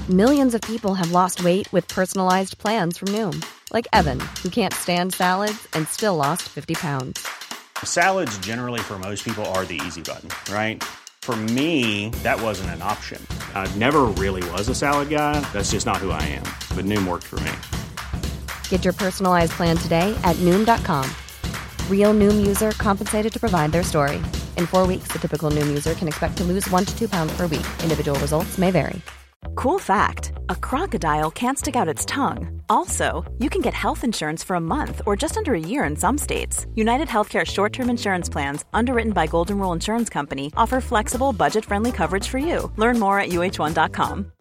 Millions of people have lost weight with personalized plans from Noom. Like Evan, who can't stand salads and still lost 50 pounds. Salads generally for most people are the easy button, right? For me, that wasn't an option. I never really was a salad guy. That's just not who I am. But Noom worked for me. Get your personalized plan today at Noom.com. Real Noom user compensated to provide their story. In 4 weeks, the typical Noom user can expect to lose 1 to 2 pounds per week. Individual results may vary. Cool fact, a crocodile can't stick out its tongue. Also, you can get health insurance for a month or just under a year in some states. United Healthcare short-term insurance plans, underwritten by Golden Rule Insurance Company, offer flexible, budget-friendly coverage for you. Learn more at uh1.com.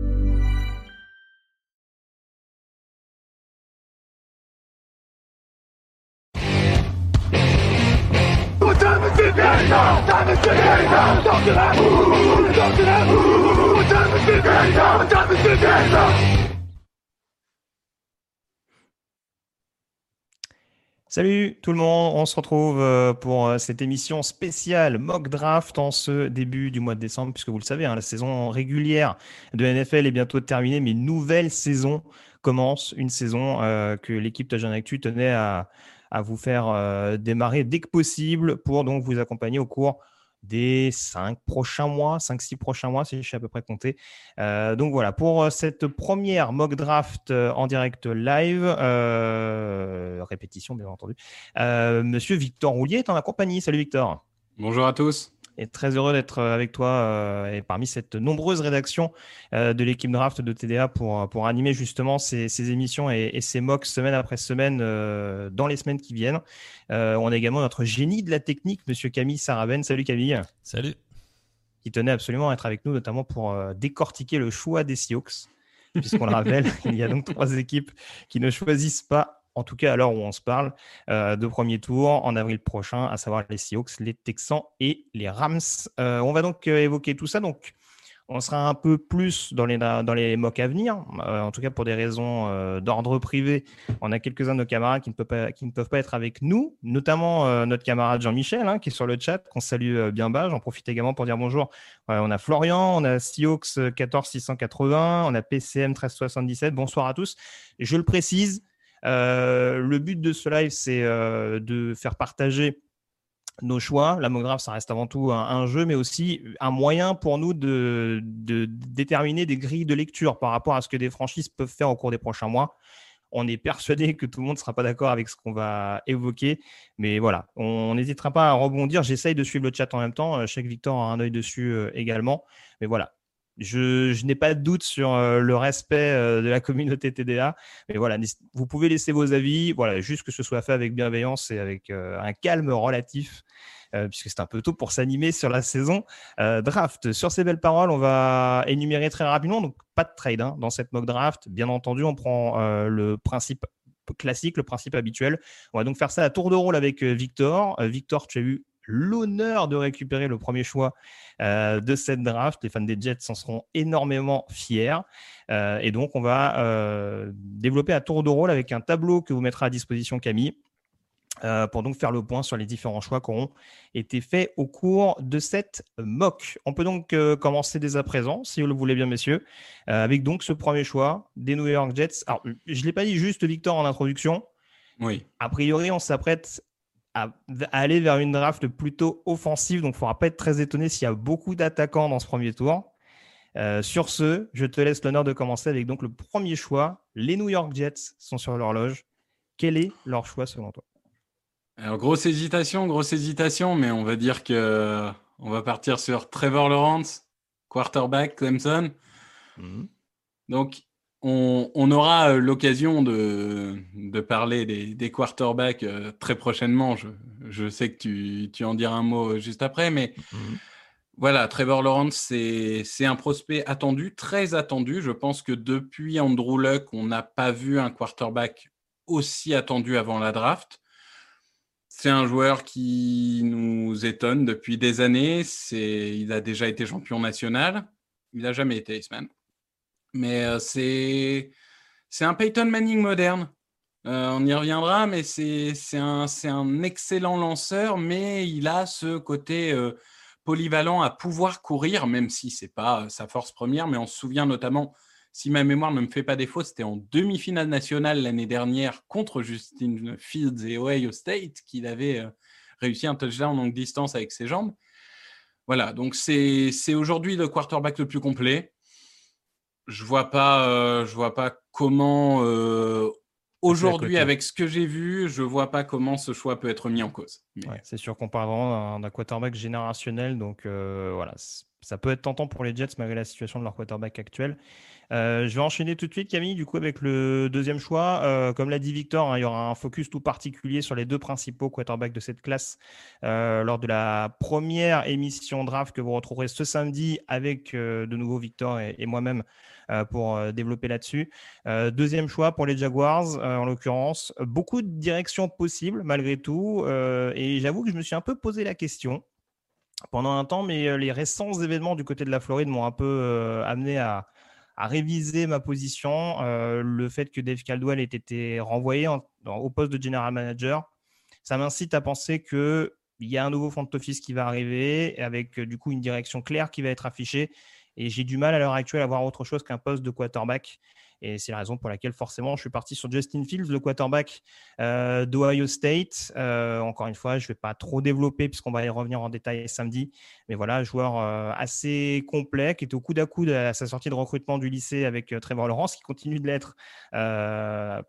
Salut tout le monde, on se retrouve pour cette émission spéciale Mock Draft en ce début du mois de décembre, puisque vous le savez, la saison régulière de NFL est bientôt terminée, mais une nouvelle saison commence, une saison que l'équipe Touchdown Actu tenait à vous faire démarrer dès que possible pour donc vous accompagner au cours des 5-6 prochains mois, si je sais à peu près compter. Donc voilà, pour cette première mock draft en direct live, répétition bien entendu, Monsieur Victor Roulier est en ma compagnie. Salut Victor. Bonjour à tous. Et très heureux d'être avec toi et parmi cette nombreuse rédaction de l'équipe draft de TDA pour animer justement ces émissions et ces mocks semaine après semaine dans les semaines qui viennent. On a également notre génie de la technique, Monsieur Camille Saraben. Salut Camille. Salut. Qui tenait absolument à être avec nous, notamment pour décortiquer le choix des Seahawks. Puisqu'on le rappelle, il y a donc 3 équipes qui ne choisissent pas, en tout cas à l'heure où on se parle, de premier tour en avril prochain, à savoir les Seahawks, les Texans et les Rams. On va donc évoquer tout ça. Donc, on sera un peu plus dans les mocks à venir. En tout cas, pour des raisons d'ordre privé, on a quelques-uns de nos camarades qui ne peuvent pas être avec nous, notamment notre camarade Jean-Michel, qui est sur le chat, qu'on salue bien bas. J'en profite également pour dire bonjour. On a Florian, on a Seahawks 14680, on a PCM 1377. Bonsoir à tous. Je le précise, le but de ce live, c'est de faire partager nos choix. La mock draft, ça reste avant tout un jeu, mais aussi un moyen pour nous de déterminer des grilles de lecture par rapport à ce que des franchises peuvent faire au cours des prochains mois. On est persuadé que tout le monde ne sera pas d'accord avec ce qu'on va évoquer, mais voilà, on n'hésitera pas à rebondir. J'essaye de suivre le chat en même temps. Je sais que Victor a un œil dessus également, mais voilà. Je n'ai pas de doute sur le respect de la communauté TDA, mais voilà, vous pouvez laisser vos avis, voilà, juste que ce soit fait avec bienveillance et avec un calme relatif, puisque c'est un peu tôt pour s'animer sur la saison draft. Sur ces belles paroles, on va énumérer très rapidement, donc pas de trade dans cette mock draft. Bien entendu, on prend le principe classique, le principe habituel. On va donc faire ça à tour de rôle avec Victor. Victor, tu as eu l'honneur de récupérer le premier choix de cette draft. Les fans des Jets en seront énormément fiers. Et donc, on va développer à tour de rôle avec un tableau que vous mettra à disposition Camille pour donc faire le point sur les différents choix qui auront été faits au cours de cette mock. On peut donc commencer dès à présent, si vous le voulez bien, messieurs, avec donc ce premier choix des New York Jets. Alors, je ne l'ai pas dit juste, Victor, en introduction. Oui. A priori, on s'apprête à aller vers une draft plutôt offensive, donc il ne faudra pas être très étonné s'il y a beaucoup d'attaquants dans ce premier tour. Sur ce, je te laisse l'honneur de commencer avec donc le premier choix. Les New York Jets sont sur l'horloge. Quel est leur choix selon toi ? Alors, grosse hésitation, mais on va dire que on va partir sur Trevor Lawrence, quarterback Clemson. Donc, on aura l'occasion de parler des quarterbacks très prochainement. Je sais que tu en diras un mot juste après, mais voilà, Trevor Lawrence, c'est un prospect attendu, très attendu. Je pense que depuis Andrew Luck, on n'a pas vu un quarterback aussi attendu avant la draft. C'est un joueur qui nous étonne depuis des années. Il a déjà été champion national. Il n'a jamais été Iceman. Mais c'est un Peyton Manning moderne. On y reviendra, mais c'est un excellent lanceur, mais il a ce côté polyvalent à pouvoir courir, même si ce n'est pas sa force première. Mais on se souvient notamment si ma mémoire ne me fait pas défaut, c'était en demi-finale nationale l'année dernière contre Justin Fields et Ohio State qu'il avait réussi un touchdown en longue distance avec ses jambes. Voilà, donc c'est aujourd'hui le quarterback le plus complet. Je vois pas comment aujourd'hui, avec ce que j'ai vu, je vois pas comment ce choix peut être mis en cause. Mais... Ouais, c'est sûr qu'on parle vraiment d'un quarterback générationnel, donc voilà, ça peut être tentant pour les Jets malgré la situation de leur quarterback actuel. Je vais enchaîner tout de suite, Camille, du coup, avec le deuxième choix. Comme l'a dit Victor, il y aura un focus tout particulier sur les deux principaux quarterbacks de cette classe lors de la première émission draft que vous retrouverez ce samedi avec de nouveau Victor et moi-même pour développer là-dessus. Deuxième choix pour les Jaguars, en l'occurrence. Beaucoup de directions possibles, malgré tout. Et j'avoue que je me suis un peu posé la question pendant un temps, mais les récents événements du côté de la Floride m'ont un peu amené à réviser ma position. Le fait que Dave Caldwell ait été renvoyé au poste de general manager, ça m'incite à penser qu'il y a un nouveau front office qui va arriver avec du coup une direction claire qui va être affichée. Et j'ai du mal à l'heure actuelle à voir autre chose qu'un poste de quarterback. Et c'est la raison pour laquelle forcément je suis parti sur Justin Fields, le quarterback d'Ohio State. Encore une fois, je ne vais pas trop développer puisqu'on va y revenir en détail samedi. Mais voilà, joueur assez complet qui était au coude à coude à sa sortie de recrutement du lycée avec Trevor Lawrence, qui continue de l'être à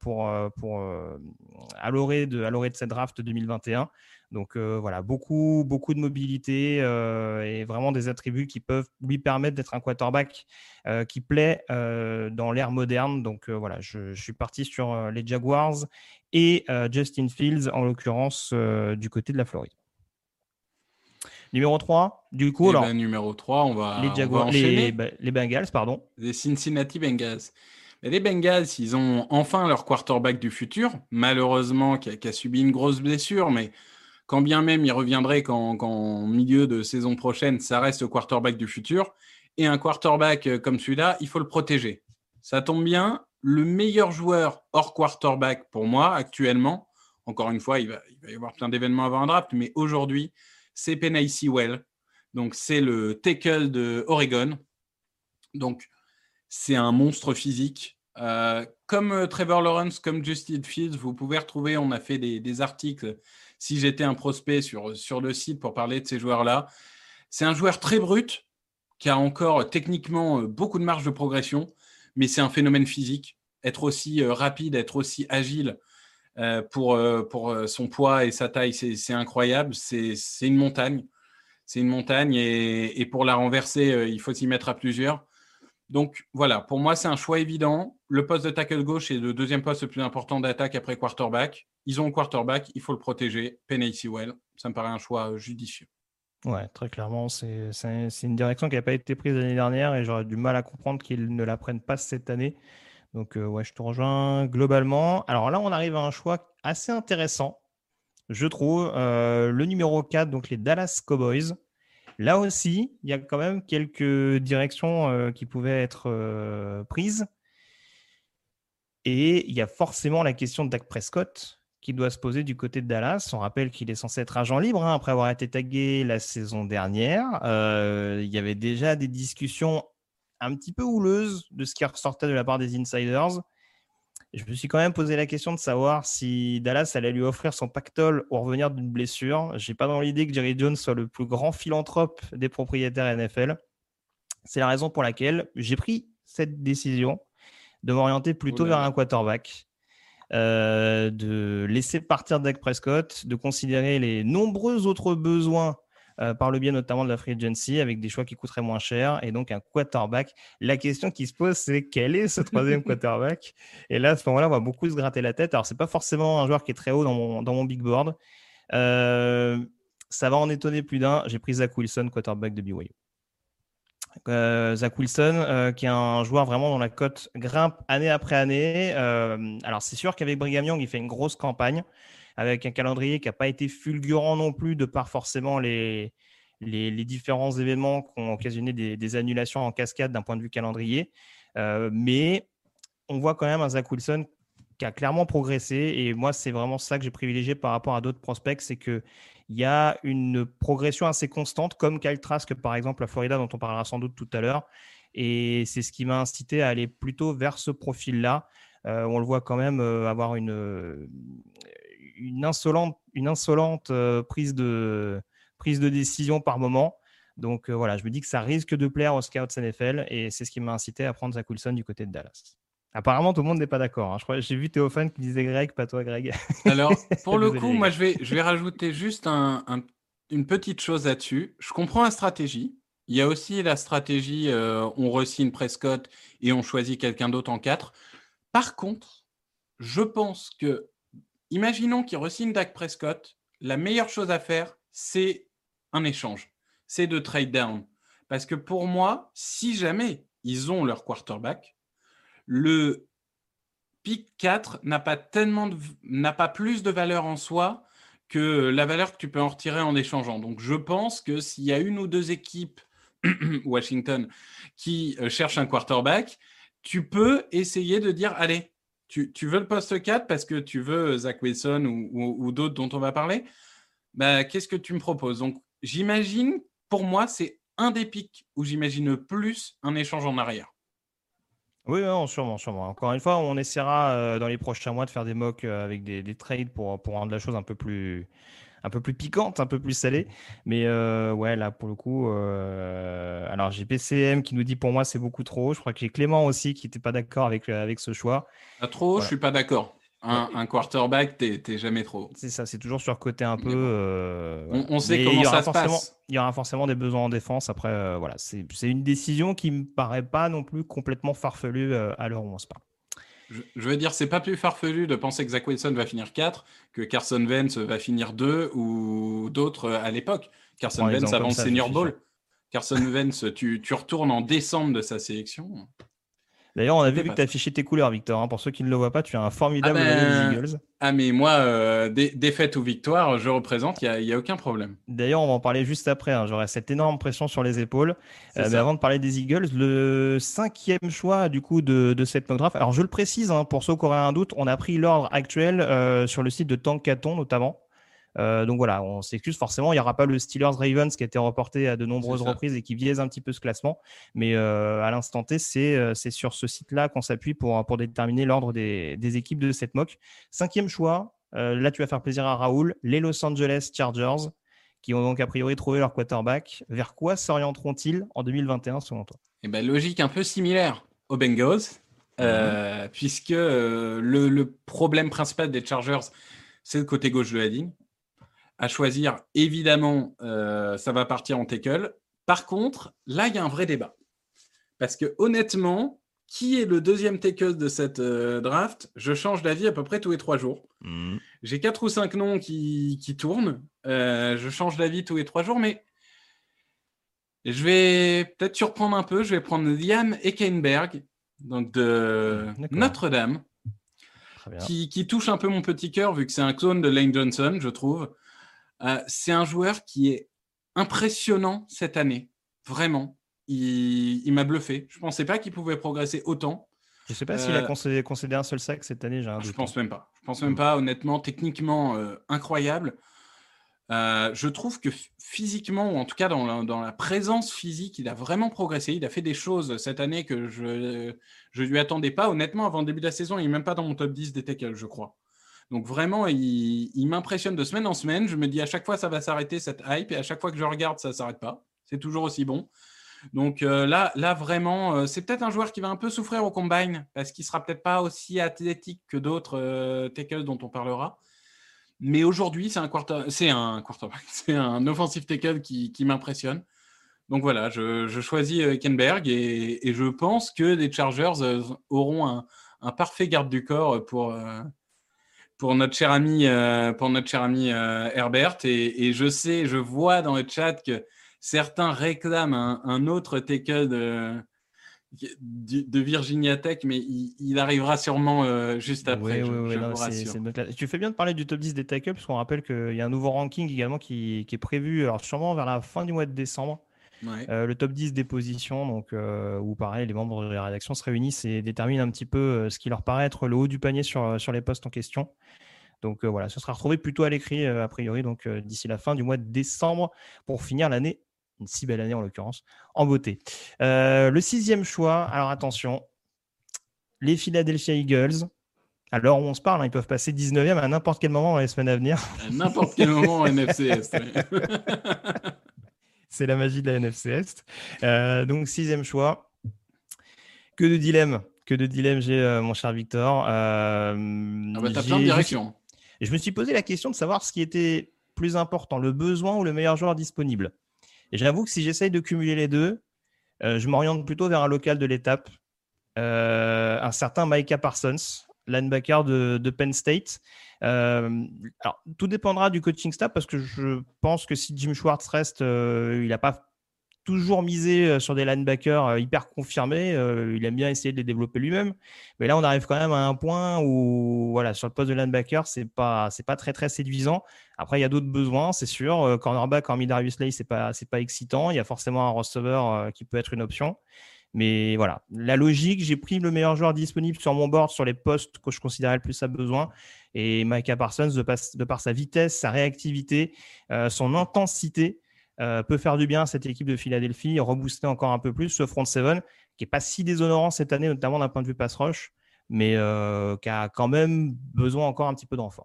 l'orée de cette draft 2021. Donc voilà, beaucoup de mobilité et vraiment des attributs qui peuvent lui permettre d'être un quarterback qui plaît dans l'ère moderne. Donc voilà, je suis parti sur les Jaguars et Justin Fields, en l'occurrence du côté de la Floride. Numéro 3, du coup, numéro 3, on va enchaîner. Les Bengals, pardon. Les Cincinnati Bengals. Les Bengals, ils ont enfin leur quarterback du futur, malheureusement, qui a subi une grosse blessure, mais quand bien même il reviendrait qu'en milieu de saison prochaine, ça reste le quarterback du futur. Et un quarterback comme celui-là, il faut le protéger. Ça tombe bien, le meilleur joueur hors quarterback pour moi actuellement, encore une fois, il va y avoir plein d'événements avant un draft, mais aujourd'hui, c'est Penei Sewell. Donc, c'est le tackle de Oregon. Donc, c'est un monstre physique. Comme Trevor Lawrence, comme Justin Fields, vous pouvez retrouver, on a fait des articles, si j'étais un prospect sur le site pour parler de ces joueurs-là. C'est un joueur très brut, qui a encore techniquement beaucoup de marge de progression, mais c'est un phénomène physique. Être aussi rapide, être aussi agile pour son poids et sa taille, c'est incroyable. C'est une montagne. C'est une montagne et pour la renverser, il faut s'y mettre à plusieurs. Donc voilà, pour moi, c'est un choix évident. Le poste de tackle gauche est le deuxième poste le plus important d'attaque après quarterback. Ils ont un quarterback, il faut le protéger. Penei Sewell, ça me paraît un choix judicieux. Ouais, très clairement, c'est une direction qui n'a pas été prise l'année dernière et j'aurais du mal à comprendre qu'ils ne la prennent pas cette année. Donc ouais, je te rejoins globalement. Alors là, on arrive à un choix assez intéressant, je trouve. Le numéro 4, donc les Dallas Cowboys. Là aussi, il y a quand même quelques directions qui pouvaient être prises. Et il y a forcément la question de Dak Prescott qui doit se poser du côté de Dallas. On rappelle qu'il est censé être agent libre après avoir été tagué la saison dernière. Il y avait déjà des discussions un petit peu houleuses de ce qui ressortait de la part des insiders. Je me suis quand même posé la question de savoir si Dallas allait lui offrir son pactole au revenir d'une blessure. Je n'ai pas dans l'idée que Jerry Jones soit le plus grand philanthrope des propriétaires NFL. C'est la raison pour laquelle j'ai pris cette décision de m'orienter plutôt vers un quarterback, de laisser partir Dak Prescott, de considérer les nombreux autres besoins par le biais notamment de la free agency avec des choix qui coûteraient moins cher et donc un quarterback. La question qui se pose, c'est quel est ce troisième quarterback? Et là, à ce moment-là, on va beaucoup se gratter la tête. Alors, c'est pas forcément un joueur qui est très haut dans mon big board. Ça va en étonner plus d'un. J'ai pris Zach Wilson, quarterback de BYU. Zach Wilson, qui est un joueur vraiment dont la cote grimpe année après année. Alors, c'est sûr qu'avec Brigham Young, il fait une grosse campagne avec un calendrier qui n'a pas été fulgurant non plus de par forcément les différents événements qui ont occasionné des annulations en cascade d'un point de vue calendrier. Mais on voit quand même un Zach Wilson qui a clairement progressé. Et moi, c'est vraiment ça que j'ai privilégié par rapport à d'autres prospects, c'est qu'il y a une progression assez constante, comme Kyle Trask, par exemple, à Florida, dont on parlera sans doute tout à l'heure. Et c'est ce qui m'a incité à aller plutôt vers ce profil-là. On le voit quand même avoir une insolente prise de décision par moment. Donc voilà, je me dis que ça risque de plaire aux scouts NFL et c'est ce qui m'a incité à prendre Zach Wilson du côté de Dallas. Apparemment, tout le monde n'est pas d'accord. Je crois, j'ai vu Théophane qui disait Greg, pas toi, Greg. Alors, pour le coup, moi, je vais rajouter juste une petite chose là-dessus. Je comprends la stratégie. Il y a aussi la stratégie, on re-signe Prescott et on choisit quelqu'un d'autre en 4. Par contre, je pense que, imaginons qu'il re-signe Dak Prescott, la meilleure chose à faire, c'est un échange. C'est de trade down. Parce que pour moi, si jamais ils ont leur quarterback, le pick 4 n'a pas plus de valeur en soi que la valeur que tu peux en retirer en échangeant. Donc, je pense que s'il y a une ou deux équipes, Washington, qui cherchent un quarterback, tu peux essayer de dire, allez, tu veux le poste 4 parce que tu veux Zach Wilson ou d'autres dont on va parler, bah, qu'est-ce que tu me proposes? Donc, j'imagine, pour moi, c'est un des picks où j'imagine plus un échange en arrière. Oui, non, sûrement. Encore une fois, on essaiera dans les prochains mois de faire des mocks avec des trades pour rendre la chose un peu plus piquante, un peu plus salée. Mais ouais, là, pour le coup, alors j'ai PCM qui nous dit pour moi c'est beaucoup trop. Je crois que j'ai Clément aussi qui n'était pas d'accord avec ce choix. Trop, voilà. Je suis pas d'accord. Un quarterback, t'es jamais trop. C'est ça, c'est toujours surcoté un peu. Voilà. On sait comment ça se passe. Il y aura forcément des besoins en défense. Après, voilà, c'est une décision qui me paraît pas non plus complètement farfelue à l'heure où on se parle. Je veux dire, c'est pas plus farfelu de penser que Zach Wilson va finir 4 que Carson Wentz va finir 2 ou d'autres à l'époque. Carson Wentz avant le Senior Bowl. Carson Wentz, tu retournes en décembre de sa sélection. D'ailleurs, on a vu que tu as affiché tes couleurs, Victor. Pour ceux qui ne le voient pas, tu as un formidable maillot des Eagles. Ah, mais moi, défaite ou victoire, je représente, il n'y a aucun problème. D'ailleurs, on va en parler juste après. J'aurai cette énorme pression sur les épaules. Mais avant de parler des Eagles, le 5e choix du coup de cette mock draft. Alors, je le précise, pour ceux qui auraient un doute, on a pris l'ordre actuel sur le site de Tankathon notamment. Donc voilà, on s'excuse forcément, il n'y aura pas le Steelers-Ravens qui a été reporté à de nombreuses reprises et qui biaise un petit peu ce classement, mais à l'instant T, c'est sur ce site-là qu'on s'appuie pour déterminer l'ordre des équipes de cette mock. 5e choix, là tu vas faire plaisir à Raoul, les Los Angeles Chargers, qui ont donc a priori trouvé leur quarterback. Vers quoi s'orienteront-ils en 2021 selon toi? Eh ben, logique un peu similaire aux Bengals, puisque le problème principal des Chargers, c'est le côté gauche de la ligne. À choisir, évidemment, ça va partir en tackle. Par contre, là, il y a un vrai débat. Parce que honnêtement, qui est le deuxième tackle de cette draft? Je change d'avis à peu près tous les 3 jours. J'ai 4 ou 5 noms qui tournent. Je change d'avis tous les 3 jours, mais je vais peut-être surprendre un peu. Je vais prendre Liam Eckenberg, donc de Notre-Dame, qui touche un peu mon petit cœur, vu que c'est un clone de Lane Johnson, je trouve. C'est un joueur qui est impressionnant cette année, vraiment. Il m'a bluffé. Je ne pensais pas qu'il pouvait progresser autant. Je ne sais pas s'il a concédé un seul sac cette année. Je ne pense même pas. Je pense même pas, honnêtement, techniquement incroyable. Je trouve que physiquement, ou en tout cas dans la présence physique, il a vraiment progressé. Il a fait des choses cette année que je ne lui attendais pas. Honnêtement, avant le début de la saison, il n'est même pas dans mon top 10 des tackles, je crois. Donc vraiment, il m'impressionne de semaine en semaine. Je me dis à chaque fois, ça va s'arrêter, cette hype. Et à chaque fois que je regarde, ça ne s'arrête pas. C'est toujours aussi bon. Donc là vraiment, c'est peut-être un joueur qui va un peu souffrir au combine parce qu'il ne sera peut-être pas aussi athlétique que d'autres tackles dont on parlera. Mais aujourd'hui, c'est un quarterback. C'est un offensive tackle qui m'impressionne. Donc voilà, je choisis Eckenberg et je pense que les Chargers auront un parfait garde du corps pour notre cher ami Herbert. Et je vois dans le chat que certains réclament un autre tackle de Virginia Tech, mais il arrivera sûrement juste après. Tu fais bien de parler du top 10 des tackles, parce qu'on rappelle qu'il y a un nouveau ranking également qui est prévu, alors sûrement vers la fin du mois de décembre. Ouais. Le top 10 des positions, donc, où pareil, les membres de la rédaction se réunissent et déterminent un petit peu ce qui leur paraît être le haut du panier sur les postes en question. Donc voilà, ce sera retrouvé plutôt à l'écrit, a priori, donc d'ici la fin du mois de décembre pour finir l'année une si belle année en l'occurrence, en beauté. Le 6e choix, alors attention, les Philadelphia Eagles. À l'heure où on se parle, ils peuvent passer 19e à n'importe quel moment dans les semaines à venir. À n'importe quel moment en NFC Est. C'est la magie de la NFC Est. Donc, 6e choix. Que de dilemmes j'ai, mon cher Victor. T'as plein de directions. Je me suis posé la question de savoir ce qui était plus important, le besoin ou le meilleur joueur disponible. Et j'avoue que si j'essaye de cumuler les deux, je m'oriente plutôt vers un local de l'étape, un certain Micah Parsons, linebacker de Penn State. Alors, tout dépendra du coaching staff parce que je pense que si Jim Schwartz reste, il n'a pas toujours misé sur des linebackers hyper confirmés. Il aime bien essayer de les développer lui-même. Mais là, on arrive quand même à un point où, voilà, sur le poste de linebacker, c'est pas très, très séduisant. Après, il y a d'autres besoins, c'est sûr. Cornerback, hormis Darius Slay, c'est pas excitant. Il y a forcément un receveur qui peut être une option. Mais voilà, la logique, j'ai pris le meilleur joueur disponible sur mon board sur les postes que je considérais le plus à besoin. Et Micah Parsons, de par sa vitesse, sa réactivité, son intensité, peut faire du bien à cette équipe de Philadelphie, rebooster encore un peu plus ce front seven qui n'est pas si déshonorant cette année, notamment d'un point de vue pass rush, mais qui a quand même besoin encore un petit peu de renfort.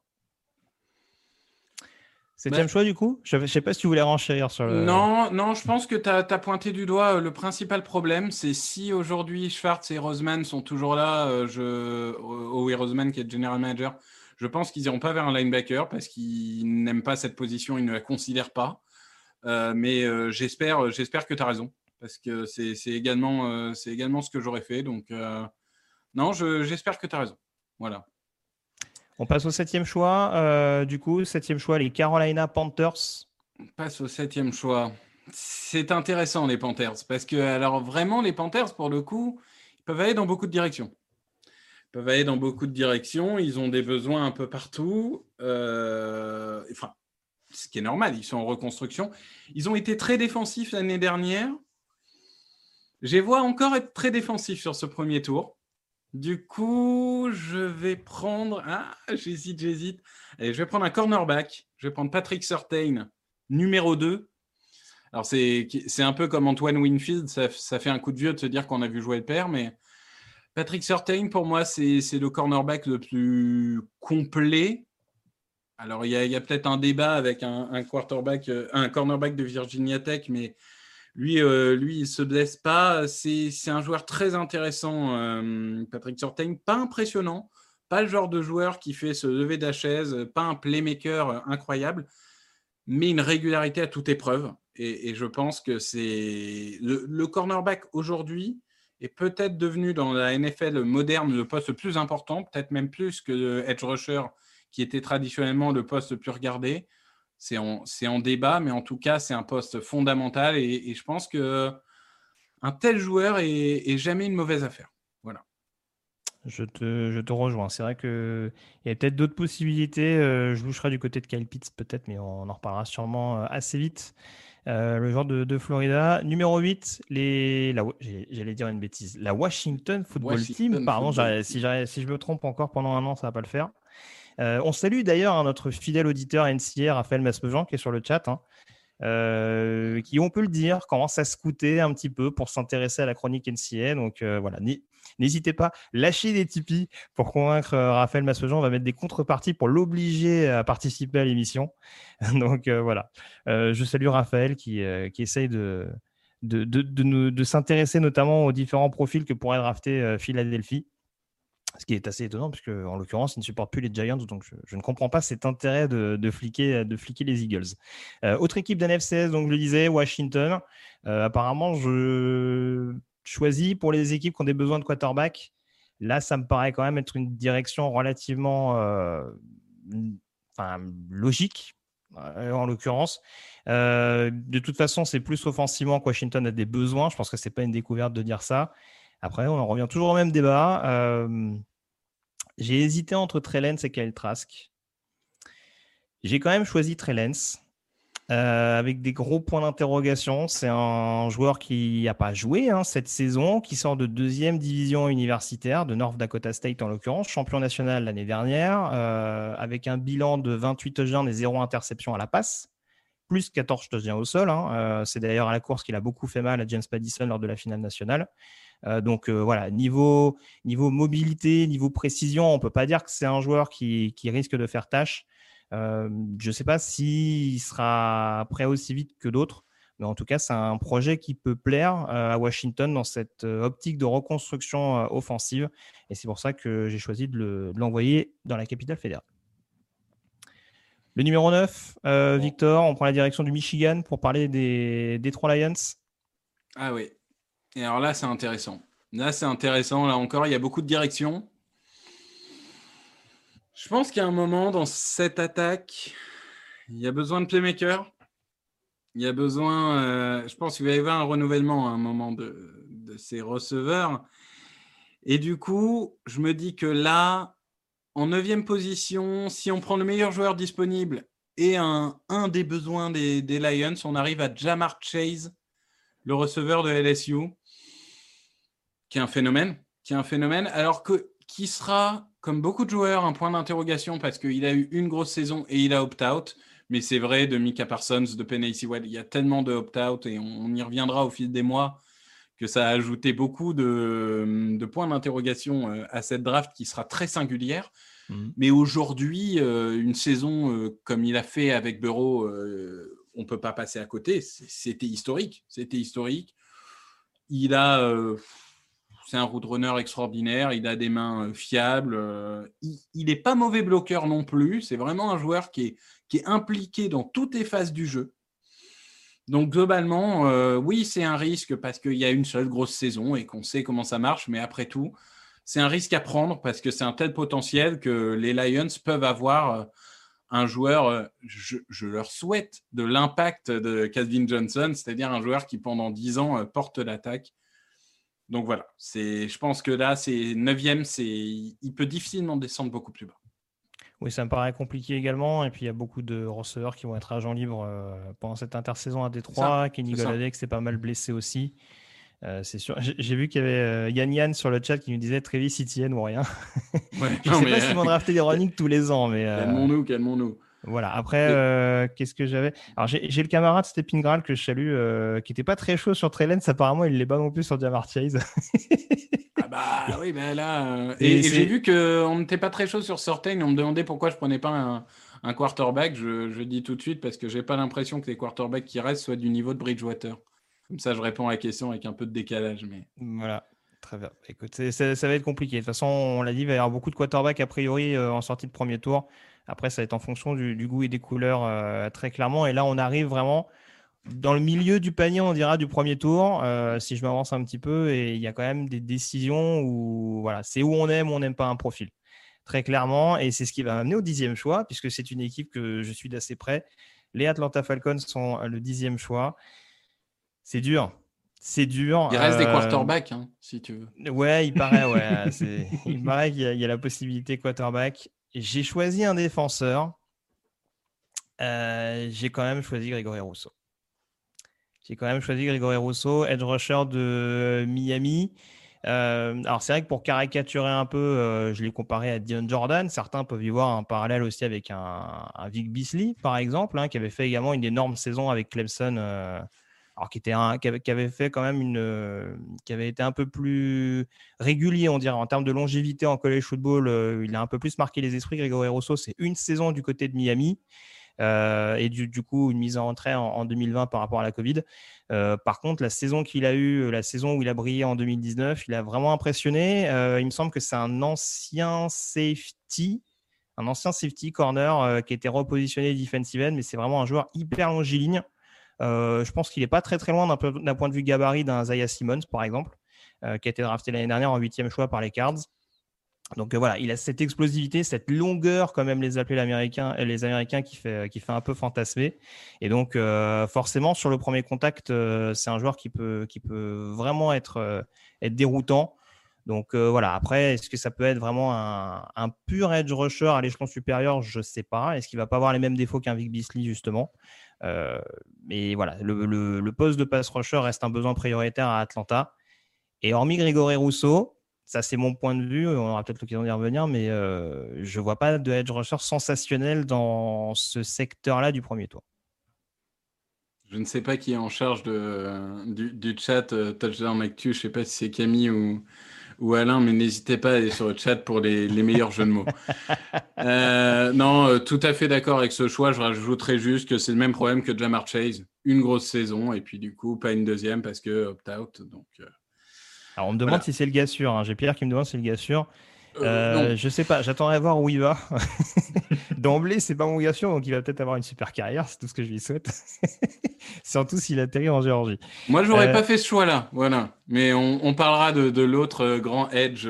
7e choix du coup. Je ne sais pas si tu voulais renchérir sur le... Non, je pense que tu as pointé du doigt le principal problème, c'est si aujourd'hui Schwartz et Roseman sont toujours là, Howie Roseman qui est general manager, je pense qu'ils n'iront pas vers un linebacker parce qu'ils n'aiment pas cette position, ils ne la considèrent pas. Mais j'espère que tu as raison parce que c'est également ce que j'aurais fait. Donc, non, j'espère que tu as raison. Voilà. On passe au 7e choix. Du coup, 7e choix, les Carolina Panthers. On passe au 7e choix. C'est intéressant, les Panthers, parce que, alors vraiment, les Panthers, pour le coup, ils peuvent aller dans beaucoup de directions. Ils ont des besoins un peu partout. Enfin, ce qui est normal, ils sont en reconstruction. Ils ont été très défensifs l'année dernière. Je les vois encore être très défensifs sur ce premier tour. Du coup, je vais prendre... j'hésite. Allez, je vais prendre un cornerback. Je vais prendre Patrick Surtain, numéro 2. Alors, c'est un peu comme Antoine Winfield. Ça fait un coup de vieux de se dire qu'on a vu jouer le père, mais Patrick Surtain, pour moi, c'est le cornerback le plus complet. Alors, il y a peut-être un débat avec un cornerback de Virginia Tech, mais lui, il ne se blesse pas. C'est un joueur très intéressant, Patrick Surtain. Pas impressionnant, pas le genre de joueur qui fait se lever de la chaise, pas un playmaker incroyable, mais une régularité à toute épreuve. Et je pense que c'est le cornerback aujourd'hui est peut-être devenu dans la NFL moderne le poste le plus important, peut-être même plus que le edge rusher qui était traditionnellement le poste le plus regardé. C'est en débat, mais en tout cas, c'est un poste fondamental et je pense qu'un tel joueur est jamais une mauvaise affaire. Voilà. Je te rejoins. C'est vrai qu'il y a peut-être d'autres possibilités. Je loucherai du côté de Kyle Pitts peut-être, mais on en reparlera sûrement assez vite. Le joueur de Florida. Numéro 8, j'allais dire une bêtise. La Washington Football Team. Pardon, si je me trompe encore pendant un an, ça ne va pas le faire. On salue d'ailleurs notre fidèle auditeur NCA, Raphaël Masmejean, qui est sur le chat, qui, on peut le dire, commence à scouter un petit peu pour s'intéresser à la chronique NCA. Donc voilà, n'hésitez pas, lâchez des Tipeee pour convaincre Raphaël Masmejean. On va mettre des contreparties pour l'obliger à participer à l'émission. Donc voilà, je salue Raphaël qui essaye de s'intéresser notamment aux différents profils que pourrait drafter Philadelphie. Ce qui est assez étonnant, puisque en l'occurrence, il ne supporte plus les Giants, donc je ne comprends pas cet intérêt de fliquer les Eagles. Autre équipe d'NFCS, donc je le disais, Washington. Apparemment, je choisis pour les équipes qui ont des besoins de quarterback. Là, ça me paraît quand même être une direction relativement logique, en l'occurrence. De toute façon, c'est plus offensivement que Washington a des besoins. Je pense que ce n'est pas une découverte de dire ça. Après, on en revient toujours au même débat. J'ai hésité entre Trey Lance et Kyle Trask. J'ai quand même choisi Trey Lance avec des gros points d'interrogation. C'est un joueur qui n'a pas joué cette saison, qui sort de 2e division universitaire, de North Dakota State en l'occurrence, champion national l'année dernière, avec un bilan de 28 touchdowns et 0 interception à la passe. plus 14 touchdowns au sol. C'est d'ailleurs à la course qu'il a beaucoup fait mal à James Madison lors de la finale nationale. Donc voilà, niveau mobilité, niveau précision, on ne peut pas dire que c'est un joueur qui risque de faire tâche. Je ne sais pas s'il sera prêt aussi vite que d'autres, mais en tout cas, c'est un projet qui peut plaire à Washington dans cette optique de reconstruction offensive. Et c'est pour ça que j'ai choisi de l'envoyer dans la capitale fédérale. Le numéro 9, Victor, on prend la direction du Michigan pour parler des Detroit Lions. Ah oui. Et alors là, c'est intéressant. Là encore, il y a beaucoup de directions. Je pense qu'il y a un moment dans cette attaque, il y a besoin de playmaker. Il y a besoin, je pense qu'il va y avoir un renouvellement à un moment de ces receveurs. Et du coup, je me dis que là, en 9e position, si on prend le meilleur joueur disponible et un des besoins des Lions, on arrive à Ja'Marr Chase, le receveur de LSU, qui est un phénomène, alors qui sera, comme beaucoup de joueurs, un point d'interrogation parce qu'il a eu une grosse saison et il a opt-out. Mais c'est vrai de Micah Parsons, de Penei Sewell, il y a tellement de opt-out et on y reviendra au fil des mois que ça a ajouté beaucoup de points d'interrogation à cette draft qui sera très singulière. Mais aujourd'hui, une saison comme il a fait avec Burrow, on ne peut pas passer à côté. C'était historique. Il a... c'est un route runner extraordinaire, il a des mains fiables, il n'est pas mauvais bloqueur non plus, c'est vraiment un joueur qui est impliqué dans toutes les phases du jeu. Donc globalement, oui, c'est un risque parce qu'il y a une seule grosse saison et qu'on sait comment ça marche, mais après tout, c'est un risque à prendre parce que c'est un tel potentiel que les Lions peuvent avoir un joueur, je leur souhaite de l'impact de Calvin Johnson, c'est-à-dire un joueur qui pendant 10 ans porte l'attaque. Donc voilà, je pense que là, c'est 9e, il peut difficilement descendre beaucoup plus bas. Oui, ça me paraît compliqué également. Et puis, il y a beaucoup de receveurs qui vont être agents libres pendant cette intersaison à Détroit. Kenny Golladay qui s'est pas mal blessé aussi. C'est sûr. J'ai vu qu'il y avait Yann sur le chat qui nous disait Travis Etienne ou rien. Ouais, je ne sais pas s'ils vont drafter des running tous les ans. Mais, calmons-nous. Voilà. Après, qu'est-ce que j'avais ? Alors, j'ai le camarade Stephen Graal que je salue, qui n'était pas très chaud sur Trey Lance. Apparemment, il ne l'est pas non plus sur Ja'Marr Chase. Ah bah oui, mais là... Et j'ai vu qu'on n'était pas très chaud sur Surtain. On me demandait pourquoi je ne prenais pas un quarterback. Je dis tout de suite parce que je n'ai pas l'impression que les quarterbacks qui restent soient du niveau de Bridgewater. Comme ça, je réponds à la question avec un peu de décalage. Mais... Voilà. Très bien. Écoute, ça va être compliqué. De toute façon, on l'a dit, il va y avoir beaucoup de quarterbacks a priori en sortie de premier tour. Après, ça va être en fonction du goût et des couleurs très clairement. Et là, on arrive vraiment dans le milieu du panier, on dira, du premier tour. Si je m'avance un petit peu, et il y a quand même des décisions où voilà, c'est où on aime ou on n'aime pas un profil. Très clairement. Et c'est ce qui va m'amener au 10e choix, puisque c'est une équipe que je suis d'assez près. Les Atlanta Falcons sont le 10e choix. C'est dur. C'est dur. Il reste des quarterbacks, si tu veux. Ouais, il paraît, il paraît qu'il y a la possibilité quarterback. J'ai choisi un défenseur. J'ai quand même choisi Grégory Rousseau. Edge rusher de Miami. Alors, c'est vrai que pour caricaturer un peu, je l'ai comparé à Dion Jordan. Certains peuvent y voir un parallèle aussi avec un Vic Beasley, par exemple, qui avait fait également une énorme saison avec Clemson. Alors qui avait fait quand même qui avait été un peu plus régulier, on dirait, en termes de longévité en college football. Il a un peu plus marqué les esprits. Grégory Rousseau, c'est une saison du côté de Miami et du coup une mise en retrait en 2020 par rapport à la Covid. Par contre, la saison qu'il a eue, la saison où il a brillé en 2019, il a vraiment impressionné. Il me semble que c'est un ancien safety corner qui a été repositionné defensive end, mais c'est vraiment un joueur hyper longiligne. Je pense qu'il n'est pas très très loin d'un point de vue gabarit d'un Isaiah Simmons, par exemple, qui a été drafté l'année dernière en 8e choix par les Cards. Donc voilà, il a cette explosivité, cette longueur, quand même les appeler les Américains, qui fait un peu fantasmer. Et donc forcément, sur le premier contact, c'est un joueur qui peut vraiment être déroutant. Donc voilà, après, est-ce que ça peut être vraiment un pur edge rusher à l'échelon supérieur ? Je ne sais pas. Est-ce qu'il ne va pas avoir les mêmes défauts qu'un Vic Beasley, justement ? Mais voilà, le poste de pass rusher reste un besoin prioritaire à Atlanta. Et hormis Grégory Rousseau, ça c'est mon point de vue, on aura peut-être l'occasion d'y revenir, mais je ne vois pas de edge rusher sensationnel dans ce secteur-là du premier tour. Je ne sais pas qui est en charge du chat Touchdown Actu. Je ne sais pas si c'est Camille ou Alain, mais n'hésitez pas à aller sur le chat pour les meilleurs jeux de mots. Non, tout à fait d'accord avec ce choix. Je rajouterais juste que c'est le même problème que Ja'Marr Chase. Une grosse saison et puis du coup, pas une deuxième parce que opt-out. Donc, Alors, on me demande si c'est le gars sûr. Hein. J'ai Pierre qui me demande si c'est le gars sûr. Non. Je sais pas, j'attendrai à voir où il va. D'emblée, c'est pas mon gars sûr, donc il va peut-être avoir une super carrière, c'est tout ce que je lui souhaite. Surtout s'il atterrit en Géorgie. Moi, j'aurais pas fait ce choix-là, voilà. Mais on parlera de l'autre grand edge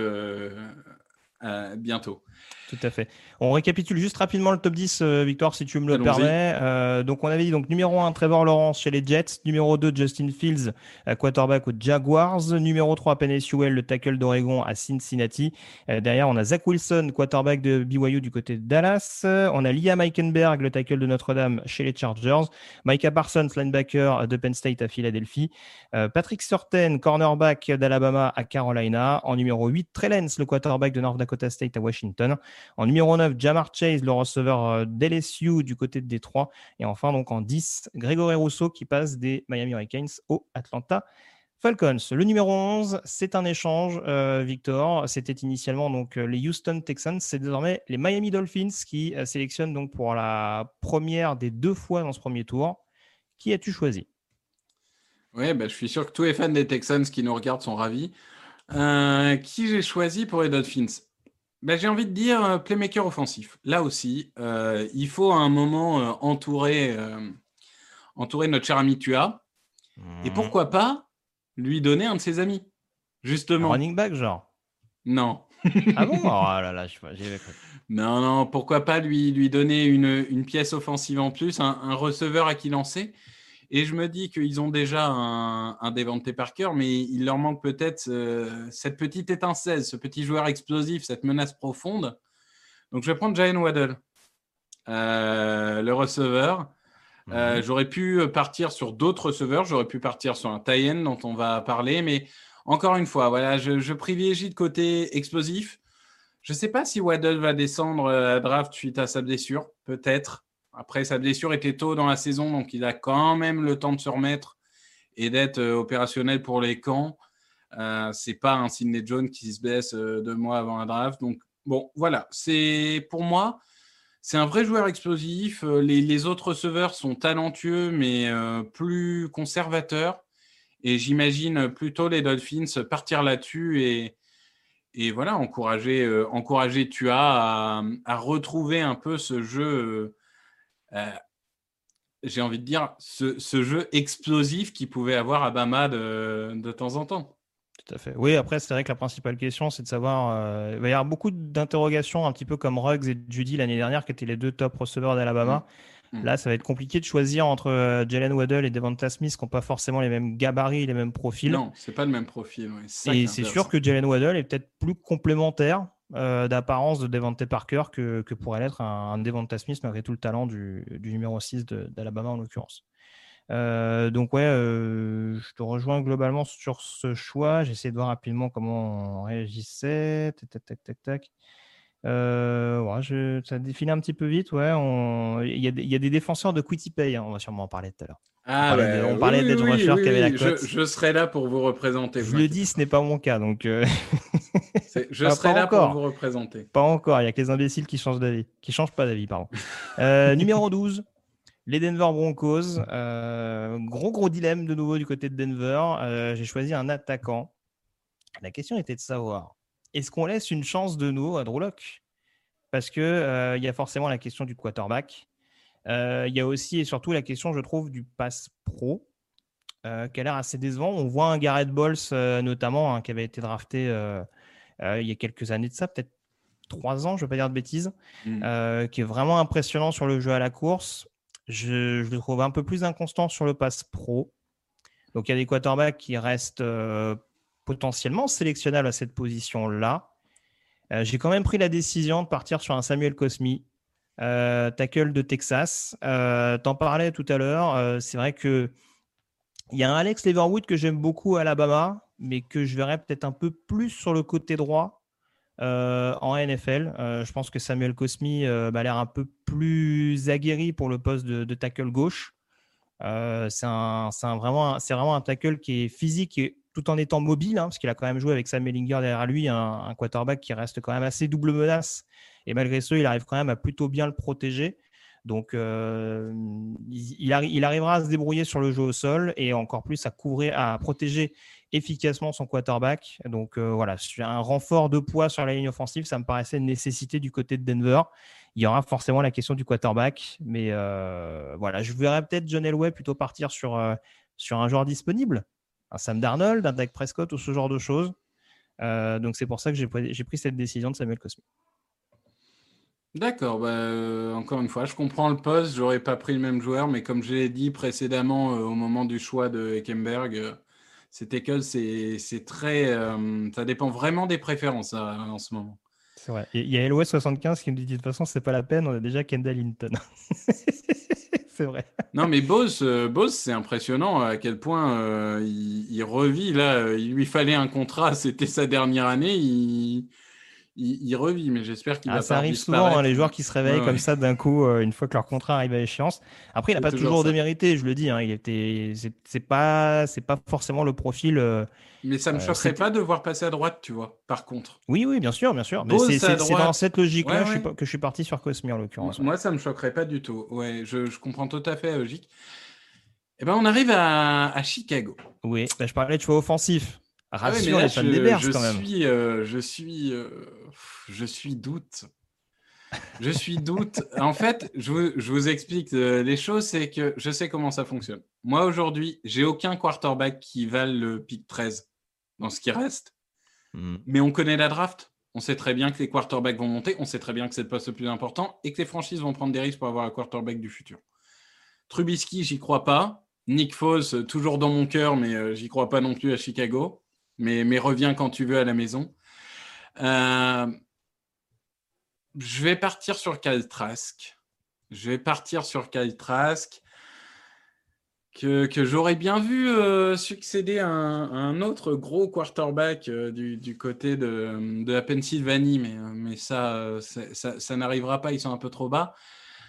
bientôt. Tout à fait. On récapitule juste rapidement le top 10, Victor, si tu me le permets. Donc, on avait dit numéro 1, Trevor Lawrence chez les Jets. Numéro 2, Justin Fields, quarterback aux Jaguars. Numéro 3, Penei Sewell, le tackle d'Oregon à Cincinnati. Derrière, on a Zach Wilson, quarterback de BYU du côté de Dallas. On a Liam Eichenberg, le tackle de Notre-Dame chez les Chargers. Micah Parsons, linebacker de Penn State à Philadelphie. Patrick Surtain, cornerback d'Alabama à Carolina. En numéro 8, Trey Lance, le quarterback de North Dakota State à Washington. En numéro 9, Ja'Marr Chase, le receveur d'LSU du côté de Détroit. Et enfin, donc en 10, Grégory Rousseau qui passe des Miami Hurricanes aux Atlanta Falcons. Le numéro 11, c'est un échange, Victor. C'était initialement donc les Houston Texans. C'est désormais les Miami Dolphins qui sélectionnent donc pour la première des 2 fois dans ce premier tour. Qui as-tu choisi ? Oui, je suis sûr que tous les fans des Texans qui nous regardent sont ravis. Qui j'ai choisi pour les Dolphins ? J'ai envie de dire playmaker offensif. Là aussi, il faut à un moment entourer notre cher ami Tua. Et pourquoi pas lui donner un de ses amis, justement. Un running back, genre ? Non. Ah bon ? Oh là là, je sais pas, j'y avais cru. Non, pourquoi pas lui donner une pièce offensive en plus, un receveur à qui lancer. Et je me dis qu'ils ont déjà un Devontae Parker, mais il leur manque peut-être cette petite étincelle, ce petit joueur explosif, cette menace profonde. Donc, je vais prendre Jalen Waddle, le receveur. J'aurais pu partir sur d'autres receveurs. J'aurais pu partir sur un tie-end dont on va parler. Mais encore une fois, voilà, je privilégie le côté explosif. Je ne sais pas si Waddle va descendre à draft suite à sa blessure. Peut-être. Après, sa blessure était tôt dans la saison, donc il a quand même le temps de se remettre et d'être opérationnel pour les camps. C'est pas un Sidney Jones qui se blesse 2 mois avant la draft. Donc, bon, voilà. Pour moi, c'est un vrai joueur explosif. Les autres receveurs sont talentueux, mais plus conservateurs. Et j'imagine plutôt les Dolphins partir là-dessus et voilà, encourager Tua à retrouver un peu ce jeu... j'ai envie de dire, ce jeu explosif qu'il pouvait avoir à Bama de temps en temps. Tout à fait. Oui, après, c'est vrai que la principale question, c'est de savoir... il va y avoir beaucoup d'interrogations, un petit peu comme Ruggs et Judy l'année dernière, qui étaient les 2 top receveurs d'Alabama. Là, ça va être compliqué de choisir entre Jalen Waddle et Devonta Smith, qui n'ont pas forcément les mêmes gabarits, les mêmes profils. Non, c'est pas le même profil. Ouais. Et c'est sûr que Jalen Waddle est peut-être plus complémentaire d'apparence de Devontae Parker que pourrait l'être un Devonta Smith, malgré tout le talent du numéro 6 d'Alabama en l'occurrence. Donc ouais, je te rejoins globalement sur ce choix. J'essaie de voir rapidement comment on réagissait. Tac. Ouais, ça défile un petit peu vite. Ouais, il y a des défenseurs de Quitty-Pay, hein, on va sûrement en parler tout à l'heure. On parlait d'Edge Rusher qui avait la cote. Je serai là pour vous représenter. Je le dis, ce n'est pas mon cas. Donc je serai là pour vous représenter. Pas encore, il n'y a que les imbéciles qui changent d'avis. Qui ne changent pas d'avis, pardon. Numéro 12, les Denver Broncos. Gros dilemme de nouveau du côté de Denver. J'ai choisi un attaquant. La question était de savoir, est-ce qu'on laisse une chance de nouveau à Drew Lock ? Parce qu'il y a forcément la question du quarterback. Il y a aussi et surtout la question, je trouve, du pass pro, qui a l'air assez décevant. On voit un Garrett Bowles, notamment, qui avait été drafté il y a quelques années de ça, peut-être 3 ans, je ne veux pas dire de bêtises, qui est vraiment impressionnant sur le jeu à la course. Je le trouve un peu plus inconstant sur le pass pro. Donc, il y a des quarterbacks qui restent potentiellement sélectionnables à cette position-là. J'ai quand même pris la décision de partir sur un Samuel Cosmi, tackle de Texas. T'en parlais tout à l'heure. C'est vrai qu'il y a un Alex Leatherwood que j'aime beaucoup à Alabama, mais que je verrais peut-être un peu plus sur le côté droit en NFL. Je pense que Samuel Cosmi a l'air un peu plus aguerri pour le poste de tackle gauche. C'est vraiment un tackle qui est physique et tout en étant mobile, parce qu'il a quand même joué avec Sam Ehlinger derrière lui, un quarterback qui reste quand même assez double menace. Et malgré ça, il arrive quand même à plutôt bien le protéger. Donc, il arrivera à se débrouiller sur le jeu au sol et encore plus à protéger efficacement son quarterback. Donc, voilà, un renfort de poids sur la ligne offensive, ça me paraissait une nécessité du côté de Denver. Il y aura forcément la question du quarterback, mais voilà, je verrais peut-être John Elway plutôt partir sur un joueur disponible, un Sam Darnold, un Dak Prescott ou ce genre de choses. Donc, c'est pour ça que j'ai pris cette décision de Samuel Cosmi. D'accord, encore une fois, je comprends le poste, j'aurais pas pris le même joueur, mais comme je l'ai dit précédemment au moment du choix de Heckenberg, c'était que c'est très, ça dépend vraiment des préférences en ce moment. C'est vrai. Et il y a LOS 75 qui me dit de toute façon, c'est pas la peine, on a déjà Kendall Hinton. C'est vrai. Non, mais Bose, c'est impressionnant à quel point il revit. Là, il lui fallait un contrat, c'était sa dernière année. Il revit, mais j'espère qu'il va pas Ça arrive disparaître. souvent, les joueurs qui se réveillent comme ça d'un coup, une fois que leur contrat arrive à échéance. Après, il n'a pas toujours démérité, je le dis. C'est pas forcément le profil. Mais ça me choquerait pas de voir passer à droite, tu vois, par contre. Oui, bien sûr. Mais c'est dans cette logique-là que je suis parti sur Cosmi, en l'occurrence. Moi, ça me choquerait pas du tout. Ouais, je comprends tout à fait la logique. Eh ben, on arrive à Chicago. Oui, je parlais de choix offensif. Rassure les fans des Bears, quand même. Je suis doute. Je suis doute. En fait, je vous explique les choses, c'est que je sais comment ça fonctionne. Moi, aujourd'hui, j'ai aucun quarterback qui valent le pick 13 dans ce qui reste. Mais on connaît la draft. On sait très bien que les quarterbacks vont monter. On sait très bien que c'est le poste le plus important et que les franchises vont prendre des risques pour avoir un quarterback du futur. Trubisky, j'y crois pas. Nick Foles, toujours dans mon cœur, mais j'y crois pas non plus à Chicago. Mais reviens quand tu veux à la maison. Je vais partir sur Kyle Trask. Que j'aurais bien vu succéder à un autre gros quarterback du côté de la Pennsylvanie, mais ça n'arrivera pas, ils sont un peu trop bas.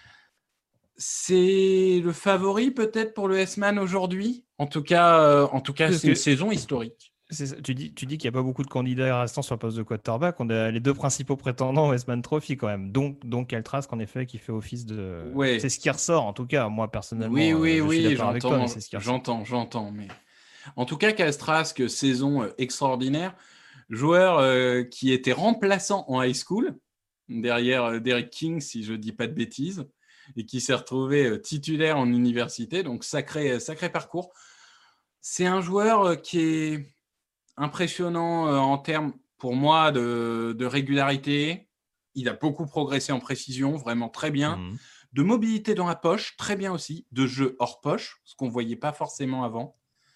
C'est le favori peut-être pour le S-Man aujourd'hui. En tout cas, c'est une saison historique. Tu dis qu'il n'y a pas beaucoup de candidats restants sur le poste de quarterback. On a les deux principaux prétendants au S-Man Trophy quand même. Donc Kyle Trask, en effet, qui fait office de... Ouais. C'est ce qui ressort, en tout cas. Moi, personnellement, oui, je suis d'accord avec toi, mais c'est ce qui ressort. J'entends. Mais... En tout cas, Kyle Trask, saison extraordinaire. Joueur qui était remplaçant en high school, derrière Derek King, si je ne dis pas de bêtises, et qui s'est retrouvé titulaire en université. Donc, sacré parcours. C'est un joueur qui est impressionnant en termes, pour moi, de régularité. Il a beaucoup progressé en précision, vraiment très bien. De mobilité dans la poche, très bien aussi. De jeu hors poche, ce qu'on ne voyait pas forcément avant.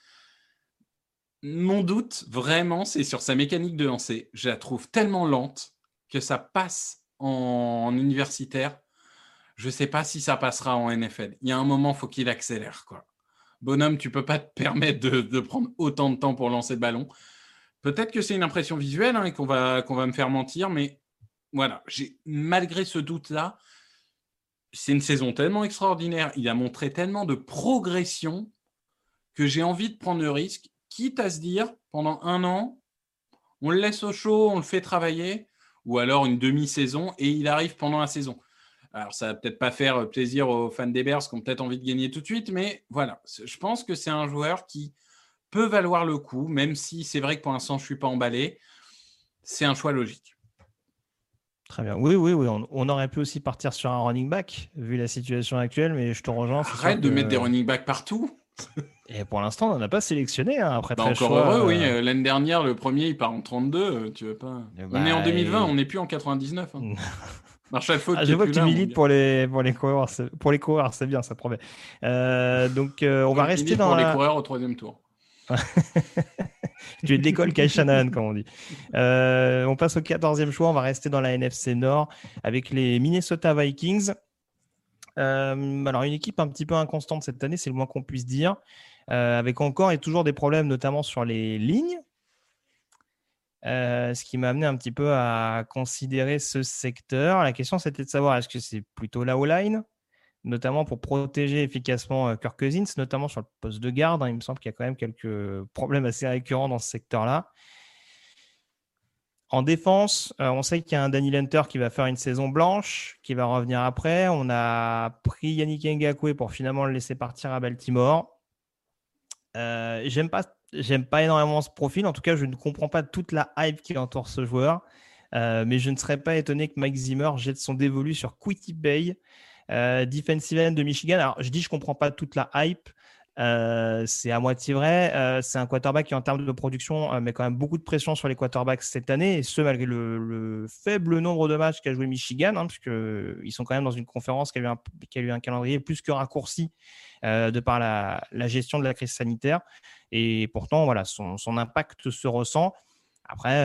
Mon doute, vraiment, c'est sur sa mécanique de lancer. Je la trouve tellement lente que ça passe en universitaire. Je ne sais pas si ça passera en NFL. Il y a un moment, il faut qu'il accélère, quoi. Bonhomme, tu ne peux pas te permettre de prendre autant de temps pour lancer le ballon. Peut-être que c'est une impression visuelle et qu'on va me faire mentir, mais voilà, malgré ce doute-là, c'est une saison tellement extraordinaire, il a montré tellement de progression que j'ai envie de prendre le risque, quitte à se dire, pendant 1 an, on le laisse au chaud, on le fait travailler, ou alors une demi-saison, et il arrive pendant la saison. Alors, ça va peut-être pas faire plaisir aux fans des Bears qui ont peut-être envie de gagner tout de suite, mais voilà, je pense que c'est un joueur qui peut valoir le coup, même si c'est vrai que pour l'instant, je ne suis pas emballé. C'est un choix logique. Très bien. Oui. On aurait pu aussi partir sur un running back, vu la situation actuelle, mais je te rejoins. Arrête de mettre des running backs partout. Et pour l'instant, on n'en a pas sélectionné après 13 encore choix. Heureux, oui. L'année dernière, le premier, il part en 32. Tu veux pas... on est en 2020, on n'est plus en 99. Hein. Marshall Faulk. Je vois que tu milites pour les coureurs. Pour les coureurs, c'est bien, ça promet. Donc, on va rester dans pour les coureurs au 3e tour. Tu es de l'école Kyle Shanahan, comme on dit. On passe au 14e choix. On va rester dans la NFC Nord avec les Minnesota Vikings. Alors, une équipe un petit peu inconstante cette année, c'est le moins qu'on puisse dire. Avec encore et toujours des problèmes, notamment sur les lignes. Ce qui m'a amené un petit peu à considérer ce secteur. La question, c'était de savoir, est-ce que c'est plutôt la O-line, notamment pour protéger efficacement Kirk Cousins, notamment sur le poste de garde. Il me semble qu'il y a quand même quelques problèmes assez récurrents dans ce secteur-là. En défense, on sait qu'il y a un Daniel Hunter qui va faire une saison blanche, qui va revenir après. On a pris Yannick Ngakoue pour finalement le laisser partir à Baltimore. J'aime pas énormément ce profil. En tout cas, je ne comprends pas toute la hype qui entoure ce joueur. Mais je ne serais pas étonné que Mike Zimmer jette son dévolu sur Kwity Paye, defensive end de Michigan. Alors, je dis je ne comprends pas toute la hype. C'est à moitié vrai. C'est un quarterback qui, en termes de production, met quand même beaucoup de pression sur les quarterbacks cette année, et ce, malgré le faible nombre de matchs qu'a joué Michigan, puisqu'ils sont quand même dans une conférence qui a eu un calendrier plus que raccourci de par la gestion de la crise sanitaire. Et pourtant, voilà, son impact se ressent. Après,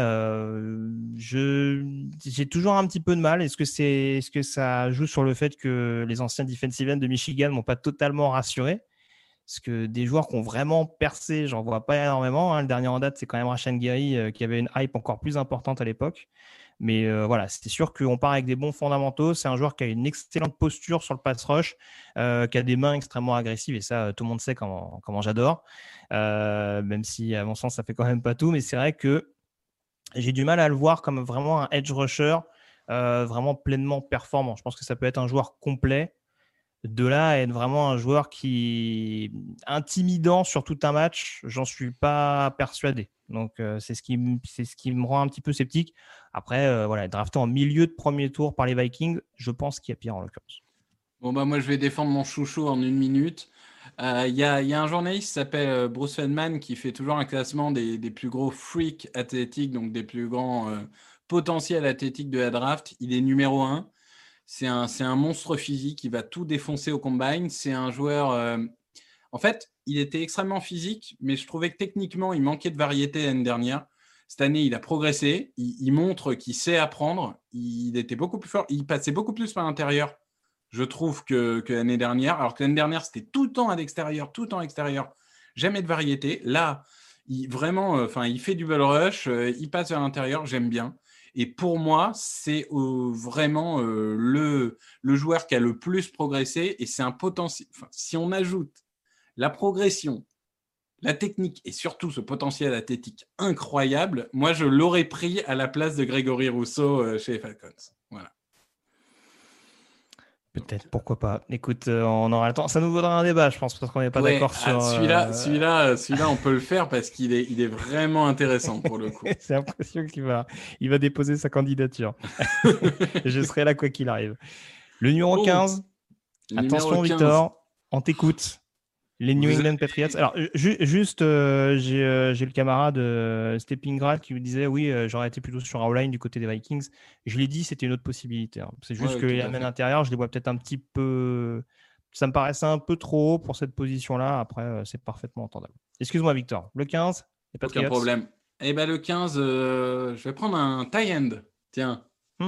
j'ai toujours un petit peu de mal. Est-ce que ça joue sur le fait que les anciens defensive ends de Michigan m'ont pas totalement rassuré? Parce que des joueurs qui ont vraiment percé, j'en vois pas énormément. Le dernier en date, c'est quand même Rashan Gary, qui avait une hype encore plus importante à l'époque. Mais voilà, c'est sûr qu'on part avec des bons fondamentaux. C'est un joueur qui a une excellente posture sur le pass rush, qui a des mains extrêmement agressives. Et ça, tout le monde sait comment j'adore. Même si, à mon sens, ça fait quand même pas tout. Mais c'est vrai que j'ai du mal à le voir comme vraiment un edge rusher, vraiment pleinement performant. Je pense que ça peut être un joueur complet. De là à être vraiment un joueur qui est intimidant sur tout un match, j'en suis pas persuadé. Donc, c'est ce qui me rend un petit peu sceptique. Après, voilà, drafté en milieu de premier tour par les Vikings, je pense qu'il y a pire en l'occurrence. Bon, moi, je vais défendre mon chouchou en 1 minute. Il y a un journaliste qui s'appelle Bruce Feldman qui fait toujours un classement des plus gros freaks athlétiques, donc des plus grands potentiels athlétiques de la draft. Il est numéro 1. C'est un monstre physique, il va tout défoncer au combine. C'est un joueur... En fait, il était extrêmement physique, mais je trouvais que techniquement, il manquait de variété l'année dernière. Cette année, il a progressé. Il montre qu'il sait apprendre. Il était beaucoup plus fort. Il passait beaucoup plus par l'intérieur, je trouve, que l'année dernière. Alors que l'année dernière, c'était tout le temps à l'extérieur, tout le temps à l'extérieur. Jamais de variété. Là, il fait du bull rush. Il passe vers l'intérieur. J'aime bien. Et pour moi, c'est vraiment le joueur qui a le plus progressé. Et c'est un potentiel. Si on ajoute la progression, la technique et surtout ce potentiel athlétique incroyable, moi, je l'aurais pris à la place de Grégory Rousseau chez les Falcons. Voilà. Peut-être, pourquoi pas. Écoute, on aura le temps. Ça nous vaudra un débat, je pense, parce qu'on n'est pas d'accord sur... Celui-là, on peut le faire parce qu'il est vraiment intéressant pour le coup. C'est l'impression qu'il va déposer sa candidature. Je serai là quoi qu'il arrive. Le numéro 15. Attention, 15. Victor, on t'écoute. Les New England Patriots. Alors, juste, j'ai le camarade Stepping Grad qui me disait oui, j'aurais été plutôt sur Rowline du côté des Vikings. Je l'ai dit, c'était une autre possibilité. C'est juste que les amènes intérieures, je les vois peut-être un petit peu. Ça me paraissait un peu trop haut pour cette position-là. Après, c'est parfaitement entendable. Excuse-moi, Victor. Le 15, les Patriots. Aucun problème. Eh bien, le 15, je vais prendre un tie end. Tiens.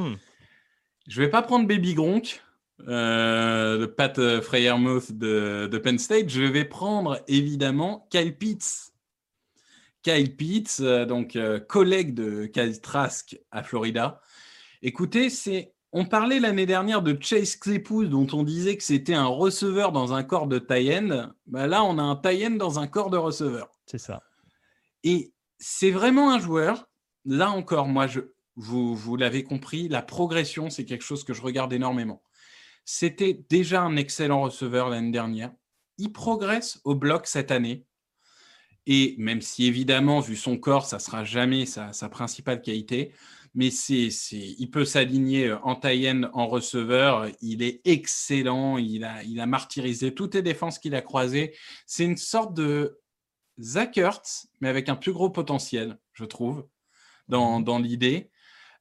Je vais pas prendre Baby Gronk. Le Pat Freiermuth de Penn State. Je vais prendre évidemment Kyle Pitts. Kyle Pitts, collègue de Kyle Trask à Florida. Écoutez, on parlait l'année dernière de Chase Claypool, dont on disait que c'était un receveur dans un corps de tight end. Là, on a un tight end dans un corps de receveur. C'est ça. Et c'est vraiment un joueur. Là encore, moi, vous l'avez compris, la progression, c'est quelque chose que je regarde énormément. C'était déjà un excellent receveur l'année dernière. Il progresse au bloc cette année. Et même si, évidemment, vu son corps, ça ne sera jamais sa principale qualité, mais il peut s'aligner en tight end, en receveur. Il est excellent. Il a martyrisé toutes les défenses qu'il a croisées. C'est une sorte de Zach Ertz, mais avec un plus gros potentiel, je trouve, dans l'idée.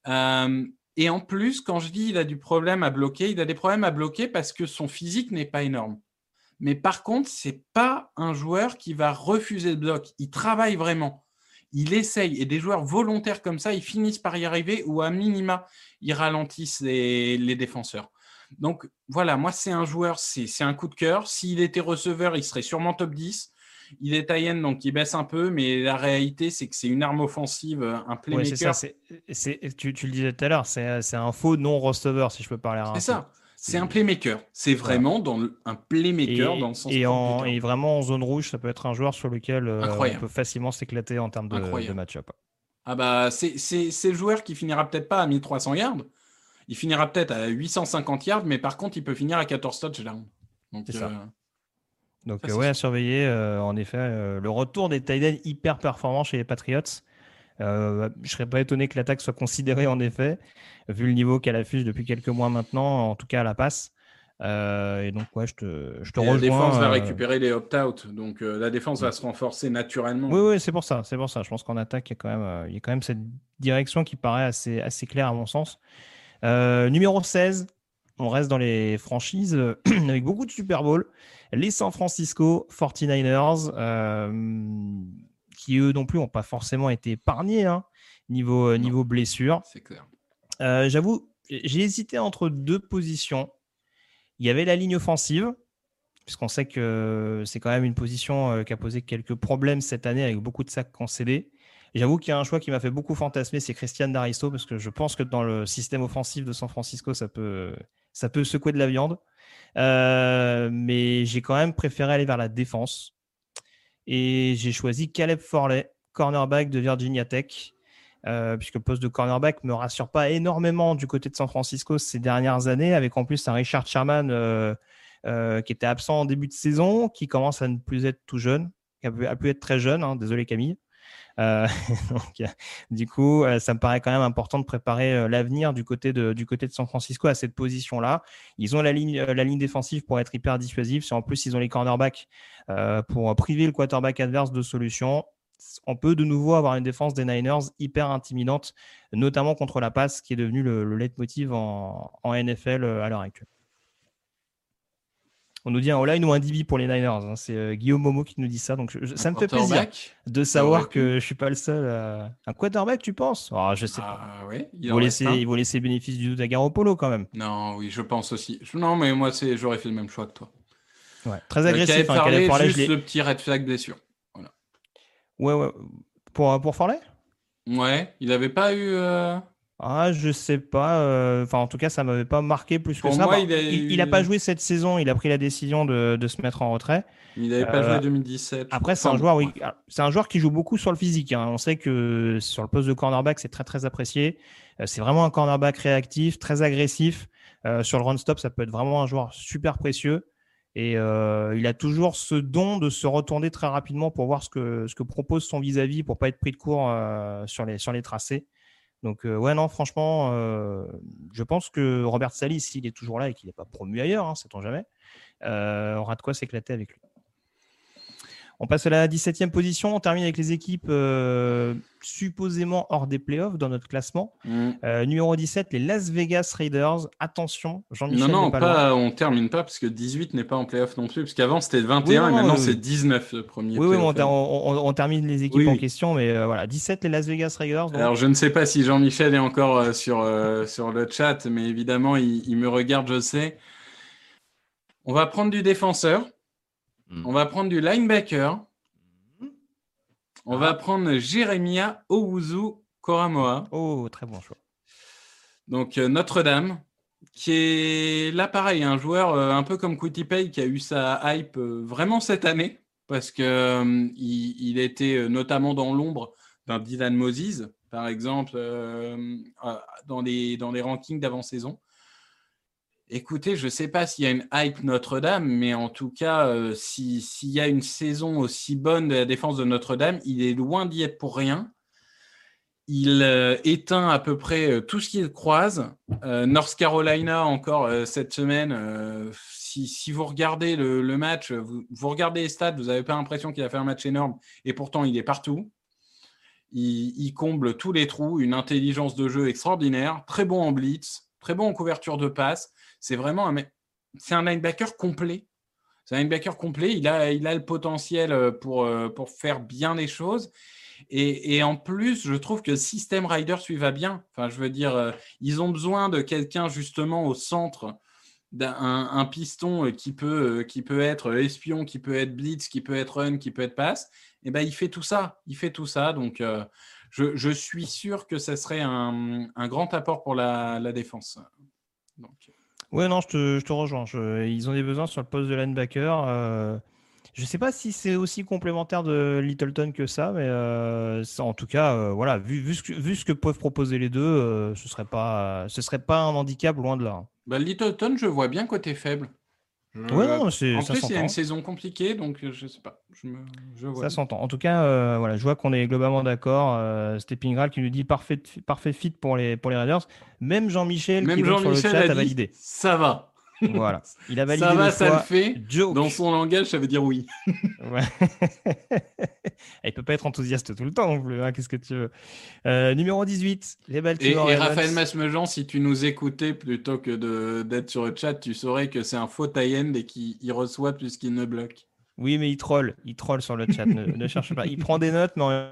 Et en plus, quand je dis il a du problème à bloquer, il a des problèmes à bloquer parce que son physique n'est pas énorme. Mais par contre, ce n'est pas un joueur qui va refuser le bloc. Il travaille vraiment. Il essaye. Et des joueurs volontaires comme ça, ils finissent par y arriver ou à minima, ils ralentissent les défenseurs. Donc voilà, moi, c'est un joueur, c'est un coup de cœur. S'il était receveur, il serait sûrement top 10. Il est taille, donc il baisse un peu, mais la réalité, c'est que c'est une arme offensive, un playmaker. Ouais, c'est ça. Tu le disais tout à l'heure, c'est un faux non-receveur, si je peux parler. C'est ça. C'est un playmaker. C'est vraiment un playmaker dans le sens propre du terme. Et vraiment en zone rouge, ça peut être un joueur sur lequel on peut facilement s'éclater en termes de match-up. Ah bah, c'est le joueur qui finira peut-être pas à 1300 yards. Il finira peut-être à 850 yards, mais par contre, il peut finir à 14 touchdowns. C'est ça. Donc, à surveiller, en effet, le retour des tight ends hyper performants chez les Patriots. Je ne serais pas étonné que l'attaque soit considérée, en effet, vu le niveau qu'elle affiche depuis quelques mois maintenant, en tout cas à la passe. Et donc, je te rejoins. La défense va récupérer les opt-out, donc la défense va se renforcer naturellement. Oui, c'est pour ça. Je pense qu'en attaque, il y a quand même cette direction qui paraît assez claire à mon sens. Numéro 16, on reste dans les franchises avec beaucoup de Super Bowl. Les San Francisco 49ers, qui eux non plus n'ont pas forcément été épargnés niveau blessure. C'est clair. J'avoue, j'ai hésité entre deux positions. Il y avait la ligne offensive, puisqu'on sait que c'est quand même une position qui a posé quelques problèmes cette année avec beaucoup de sacs concédés. Et j'avoue qu'il y a un choix qui m'a fait beaucoup fantasmer, c'est Christian Daristo, parce que je pense que dans le système offensif de San Francisco, ça peut secouer de la viande. Mais j'ai quand même préféré aller vers la défense. Et j'ai choisi Caleb Farley, cornerback de Virginia Tech, puisque le poste de cornerback ne me rassure pas énormément du côté de San Francisco ces dernières années, avec en plus un Richard Sherman qui était absent en début de saison, qui commence à ne plus être tout jeune, qui a pu être très jeune, désolé Camille. Donc, du coup, ça me paraît quand même important de préparer l'avenir du côté de San Francisco à cette position-là. Ils ont la ligne défensive pour être hyper dissuasif. Si en plus ils ont les cornerbacks pour priver le quarterback adverse de solutions, on peut de nouveau avoir une défense des Niners hyper intimidante, notamment contre la passe, qui est devenu le leitmotiv en NFL à l'heure actuelle. On nous dit un O-line ou un DB pour les Niners. C'est Guillaume Momo qui nous dit ça. Donc ça me fait plaisir de savoir que je ne suis pas le seul. Un quarterback, tu penses? Je ne sais pas. Oui, il faut laisser bénéfice du doute à Garoppolo quand même. Non, oui, je pense aussi. Non, mais moi, j'aurais fait le même choix que toi. Ouais, très agressif. Caleb Farley, juste le petit red flag blessure. Voilà. Ouais. Pour Farley? Ouais, il n'avait pas eu... je sais pas. En tout cas, ça m'avait pas marqué plus que ça. Moi, il a pas joué cette saison. Il a pris la décision de se mettre en retrait. Il n'avait pas joué 2017. Après, c'est un joueur qui joue beaucoup sur le physique. On sait que sur le poste de cornerback, c'est très très apprécié. C'est vraiment un cornerback réactif, très agressif. Sur le run stop, ça peut être vraiment un joueur super précieux. Et il a toujours ce don de se retourner très rapidement pour voir ce que propose son vis-à-vis, pour pas être pris de court sur les tracés. Donc, non, franchement, je pense que Robert Saleh, s'il est toujours là et qu'il n'est pas promu ailleurs, sait-on jamais, aura de quoi s'éclater avec lui. On passe à la 17e position. On termine avec les équipes supposément hors des playoffs dans notre classement. Numéro 17, les Las Vegas Raiders. Attention, Jean-Michel. Non, on termine pas parce que 18 n'est pas en playoff non plus. Parce qu'avant, c'était 21 et maintenant, c'est 19 le premier. Oui, on termine les équipes en question. Mais voilà, 17, les Las Vegas Raiders. Donc... Alors, je ne sais pas si Jean-Michel est encore sur le chat, mais évidemment, il me regarde, je sais. On va prendre du défenseur. On va prendre du linebacker. On va prendre Jeremiah Owusu-Koramoah. Oh, très bon choix. Donc, Notre-Dame, qui est là, pareil, un joueur un peu comme Quitty-Pay qui a eu sa hype vraiment cette année parce qu'il était notamment dans l'ombre d'un Dylan Moses, par exemple, dans les rankings d'avant-saison. Écoutez, je ne sais pas s'il y a une hype Notre-Dame, mais en tout cas, s'il y a une saison aussi bonne de la défense de Notre-Dame, il est loin d'y être pour rien. Il éteint à peu près tout ce qu'il croise. North Carolina, encore cette semaine, si vous regardez le match, vous regardez les stats, vous n'avez pas l'impression qu'il a fait un match énorme, et pourtant il est partout. Il comble tous les trous, une intelligence de jeu extraordinaire, très bon en blitz, très bon en couverture de passe. C'est vraiment un linebacker complet. C'est un linebacker complet. Il a le potentiel pour faire bien les choses. Et en plus, je trouve que System Riders lui va bien. Enfin, je veux dire, ils ont besoin de quelqu'un justement au centre, un piston qui peut être espion, qui peut être blitz, qui peut être run, qui peut être pass. Et ben, il fait tout ça. Donc, je suis sûr que ça serait un grand apport pour la défense. Donc... Ouais, non, je te rejoins. Ils ont des besoins sur le poste de linebacker. Je ne sais pas si c'est aussi complémentaire de Littleton que ça, mais en tout cas, voilà, vu ce que peuvent proposer les deux, ce serait pas un handicap loin de là. Bah, Littleton, je vois bien côté faible. Ouais, non, En ça plus, il y a une s'entend. saison compliquée, donc je sais pas. Je vois Ça bien. s'entend. En tout cas, voilà, je vois qu'on est globalement d'accord. Stepping Graal qui nous dit parfait fit pour les Raiders. Même Jean-Michel, qui est Même donc sur le Jean-Michel a chat, a dit validé. ça va. Voilà. Il a Ça validé le va, ça le choix. fait. Dans Joke. son langage, ça veut dire oui. Ouais. Il peut pas être enthousiaste tout le temps non plus, hein, qu'est-ce que tu veux. Numéro 18, les Baltimore Et Raphaël Ravens. Masmejean, si tu nous écoutais plutôt que d'être sur le chat, tu saurais que c'est un faux tie-end et qu'il reçoit plus qu'il ne bloque. Oui, mais il troll sur le chat, ne cherche pas. Il prend des notes, mais en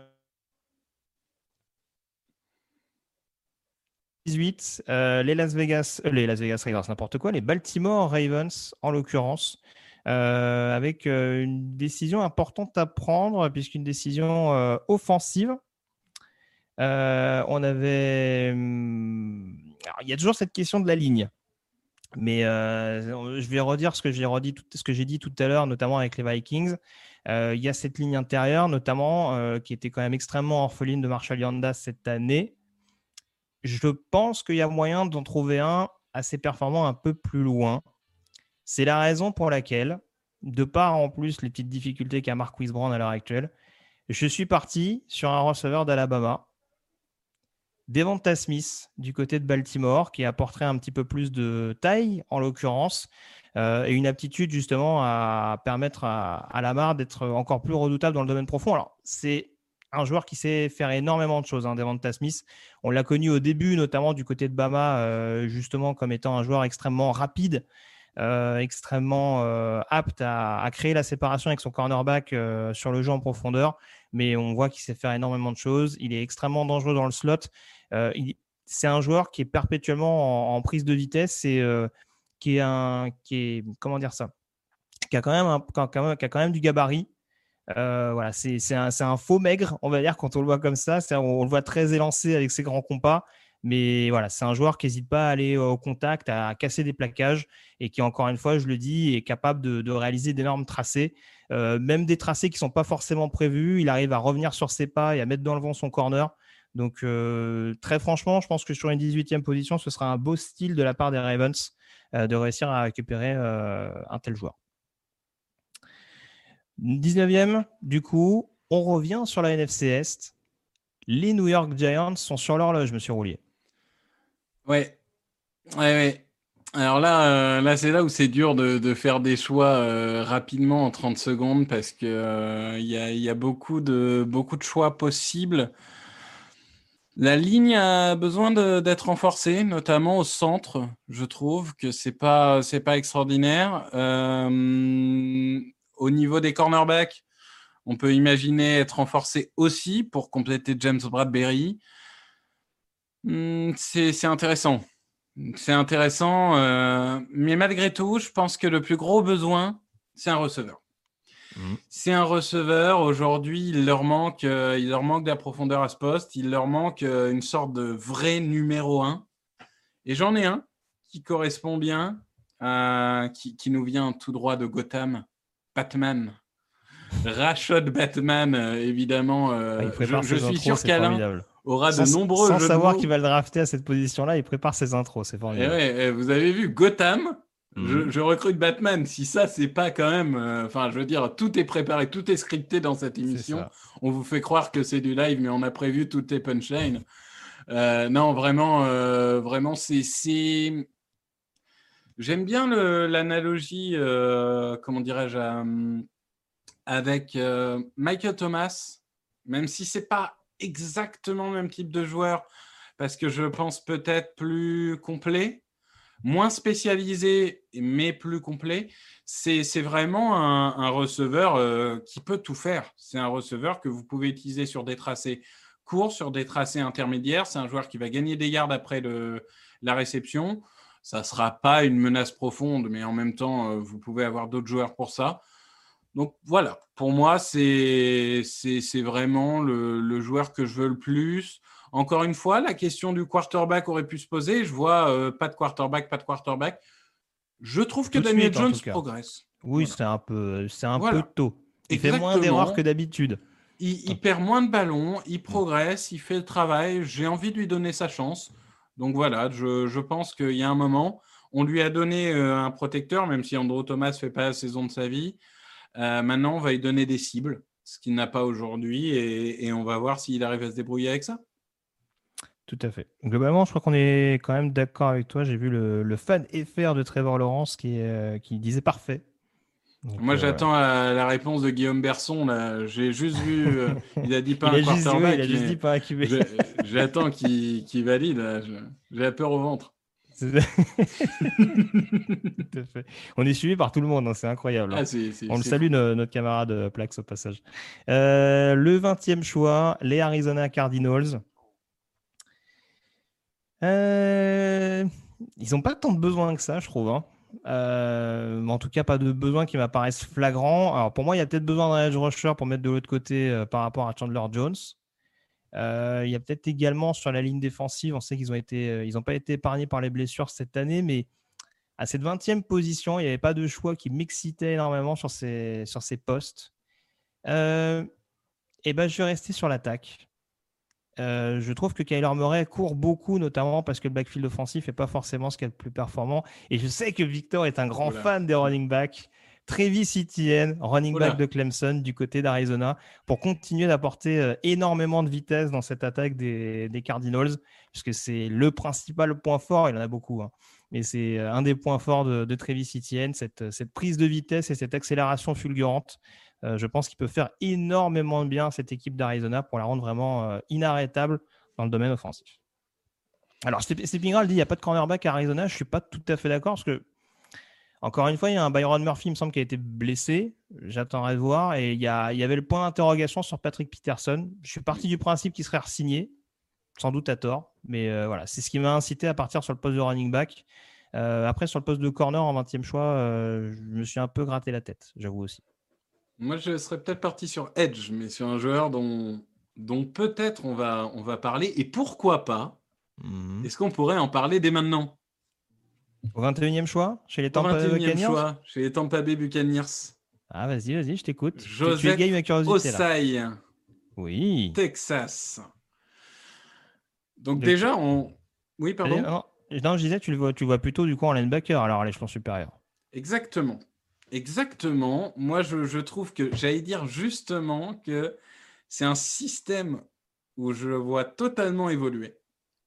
18, les Las Vegas Raiders, n'importe quoi, les Baltimore Ravens en l'occurrence, avec une décision importante à prendre, puisqu'une décision offensive. On avait. Alors, il y a toujours cette question de la ligne. Mais je vais redire ce que j'ai dit tout à l'heure, notamment avec les Vikings. Il y a cette ligne intérieure, notamment, qui était quand même extrêmement orpheline de Marshall Yanda cette année. Je pense qu'il y a moyen d'en trouver un assez performant un peu plus loin. C'est la raison pour laquelle, de par en plus les petites difficultés qu'a Marquise Brown à l'heure actuelle, je suis parti sur un receveur d'Alabama, Devonta Smith du côté de Baltimore, qui apporterait un petit peu plus de taille en l'occurrence, et une aptitude justement à permettre à Lamar d'être encore plus redoutable dans le domaine profond. Alors c'est un joueur qui sait faire énormément de choses, hein, Devonta Smith. On l'a connu au début, notamment du côté de Bama, justement comme étant un joueur extrêmement rapide, extrêmement apte à créer la séparation avec son cornerback sur le jeu en profondeur. Mais on voit qu'il sait faire énormément de choses. Il est extrêmement dangereux dans le slot. C'est un joueur qui est perpétuellement en prise de vitesse et qui est comment dire ça, qui a quand même du gabarit. Voilà, c'est un faux maigre, on va dire, quand on le voit comme ça. On le voit très élancé avec ses grands compas. Mais voilà, c'est un joueur qui n'hésite pas à aller au contact, à casser des plaquages et qui, encore une fois, je le dis, est capable de réaliser d'énormes tracés. Même des tracés qui ne sont pas forcément prévus. Il arrive à revenir sur ses pas et à mettre dans le vent son corner. Donc, très franchement, je pense que sur une 18e position, ce sera un beau style de la part des Ravens de réussir à récupérer un tel joueur. 19e, du coup, on revient sur la NFC Est. Les New York Giants sont sur l'horloge, monsieur Roulier. Ouais. Alors là, c'est là où c'est dur de faire des choix rapidement en 30 secondes parce que y a beaucoup de choix possibles. La ligne a besoin d'être renforcée, notamment au centre. Je trouve que c'est pas extraordinaire. Au niveau des cornerbacks, on peut imaginer être renforcé aussi pour compléter James Bradberry. C'est intéressant. C'est intéressant, mais malgré tout, je pense que le plus gros besoin, c'est un receveur. C'est un receveur. Aujourd'hui, il leur manque de la profondeur à ce poste. Il leur manque une sorte de vrai numéro 1. Et j'en ai un qui correspond bien, qui nous vient tout droit de Gotham. Batman. Rashad Batman, évidemment. Je suis sûr qu'Alain aura de nombreux jeux de mots. Sans savoir qu'il va le drafter à cette position-là, il prépare ses intros. C'est formidable. Et vous avez vu Gotham. Je recrute Batman. Si ça, c'est pas quand même... Enfin, je veux dire, tout est préparé, tout est scripté dans cette émission. On vous fait croire que c'est du live, mais on a prévu toutes les punchlines. Non, vraiment, c'est... J'aime bien l'analogie, comment dirais-je, avec Michael Thomas, même si c'est pas exactement le même type de joueur, parce que je pense peut-être plus complet. Moins spécialisé, mais plus complet. C'est vraiment un receveur qui peut tout faire. C'est un receveur que vous pouvez utiliser sur des tracés courts, sur des tracés intermédiaires. C'est un joueur qui va gagner des yards après la réception. Ça ne sera pas une menace profonde, mais en même temps, vous pouvez avoir d'autres joueurs pour ça. Donc voilà, pour moi, c'est vraiment le joueur que je veux le plus. Encore une fois, la question du quarterback aurait pu se poser. Je vois pas de quarterback. Je trouve que Tout de Daniel suite, en Jones tout cas. progresse. Oui, Voilà. c'est un Voilà. peu tôt. Il fait moins d'erreurs que d'habitude. Il perd moins de ballons, il progresse, il fait le travail. J'ai envie de lui donner sa chance. Donc voilà, je pense qu'il y a un moment, on lui a donné un protecteur, même si Andrew Thomas ne fait pas la saison de sa vie. Maintenant, on va lui donner des cibles, ce qu'il n'a pas aujourd'hui, et on va voir s'il arrive à se débrouiller avec ça. Tout à fait. Globalement, je crois qu'on est quand même d'accord avec toi. J'ai vu le fan FR de Trevor Lawrence qui disait parfait. Donc, Moi, j'attends la réponse de Guillaume Besson. Là. J'ai juste vu, il a dit pas un quarterback. Il a juste dit pas un QB. J'attends qu'il valide. Là. J'ai la peur au ventre. Tout à fait. On est suivi par tout le monde, hein, c'est incroyable. Hein. On le salue, notre camarade Plax au passage. Le 20e choix, les Arizona Cardinals. Ils n'ont pas tant de besoins que ça, je trouve. Hein. En tout cas, pas de besoins qui m'apparaissent flagrants. Alors, pour moi, il y a peut-être besoin d'un edge rusher pour mettre de l'autre côté par rapport à Chandler Jones. Il y a peut-être également sur la ligne défensive, on sait qu'ils n'ont pas été épargnés par les blessures cette année, mais à cette 20e position, il n'y avait pas de choix qui m'excitait énormément sur ces postes. Et ben, je vais rester sur l'attaque. Je trouve que Kyler Murray court beaucoup, notamment parce que le backfield offensif n'est pas forcément ce qu'il y a de plus performant. Et je sais que Victor est un grand fan des running backs. Travis Etienne, running back de Clemson du côté d'Arizona, pour continuer d'apporter énormément de vitesse dans cette attaque des Cardinals, puisque c'est le principal point fort, il en a beaucoup, hein, mais c'est un des points forts de Travis Etienne, cette prise de vitesse et cette accélération fulgurante. Je pense qu'il peut faire énormément de bien à cette équipe d'Arizona pour la rendre vraiment inarrêtable dans le domaine offensif. Alors, Stephen Grall dit qu'il n'y a pas de cornerback à Arizona. Je ne suis pas tout à fait d'accord parce que, encore une fois, il y a un Byron Murphy, il me semble, qui a été blessé. J'attendrai de voir. Et il y avait le point d'interrogation sur Patrick Peterson. Je suis parti du principe qu'il serait re-signé, sans doute à tort. Mais voilà, c'est ce qui m'a incité à partir sur le poste de running back. Après, sur le poste de corner en 20e choix, je me suis un peu gratté la tête, j'avoue aussi. Moi, je serais peut-être parti sur Edge, mais sur un joueur dont peut-être on va parler. Et pourquoi pas est-ce qu'on pourrait en parler dès maintenant? Au 21e choix, chez les Tampa Bay Buccaneers. Chez les Tampa Bay Buccaneers. Ah, vas-y, je t'écoute. Joseph Ossai. Oui. Texas. Donc déjà, Oui, pardon. Non, je disais, tu le vois plutôt du coup en linebacker, alors à l'échelon supérieur. Exactement. Moi, je trouve que, j'allais dire justement que c'est un système où je le vois totalement évoluer.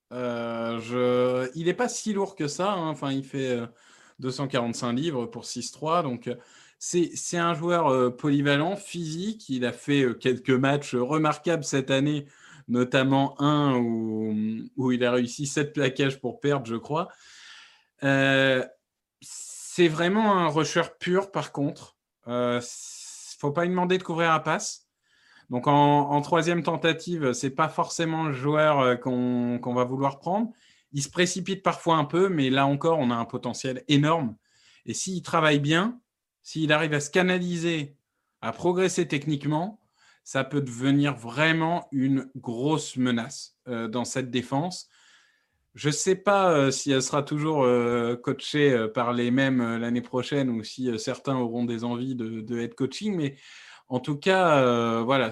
Il n'est pas si lourd que ça. Hein. Enfin, il fait 245 livres pour 6'3". Donc, c'est un joueur polyvalent, physique. Il a fait quelques matchs remarquables cette année, notamment un où il a réussi 7 plaquages pour perdre, je crois. C'est vraiment un rusher pur, par contre. Faut pas lui demander de couvrir la passe. Donc, en troisième tentative, c'est pas forcément le joueur qu'on va vouloir prendre. Il se précipite parfois un peu, mais là encore, on a un potentiel énorme. Et s'il travaille bien, s'il arrive à se canaliser, à progresser techniquement, ça peut devenir vraiment une grosse menace dans cette défense. Je ne sais pas si elle sera toujours coachée par les mêmes l'année prochaine ou si certains auront des envies de head coaching, mais en tout cas, voilà,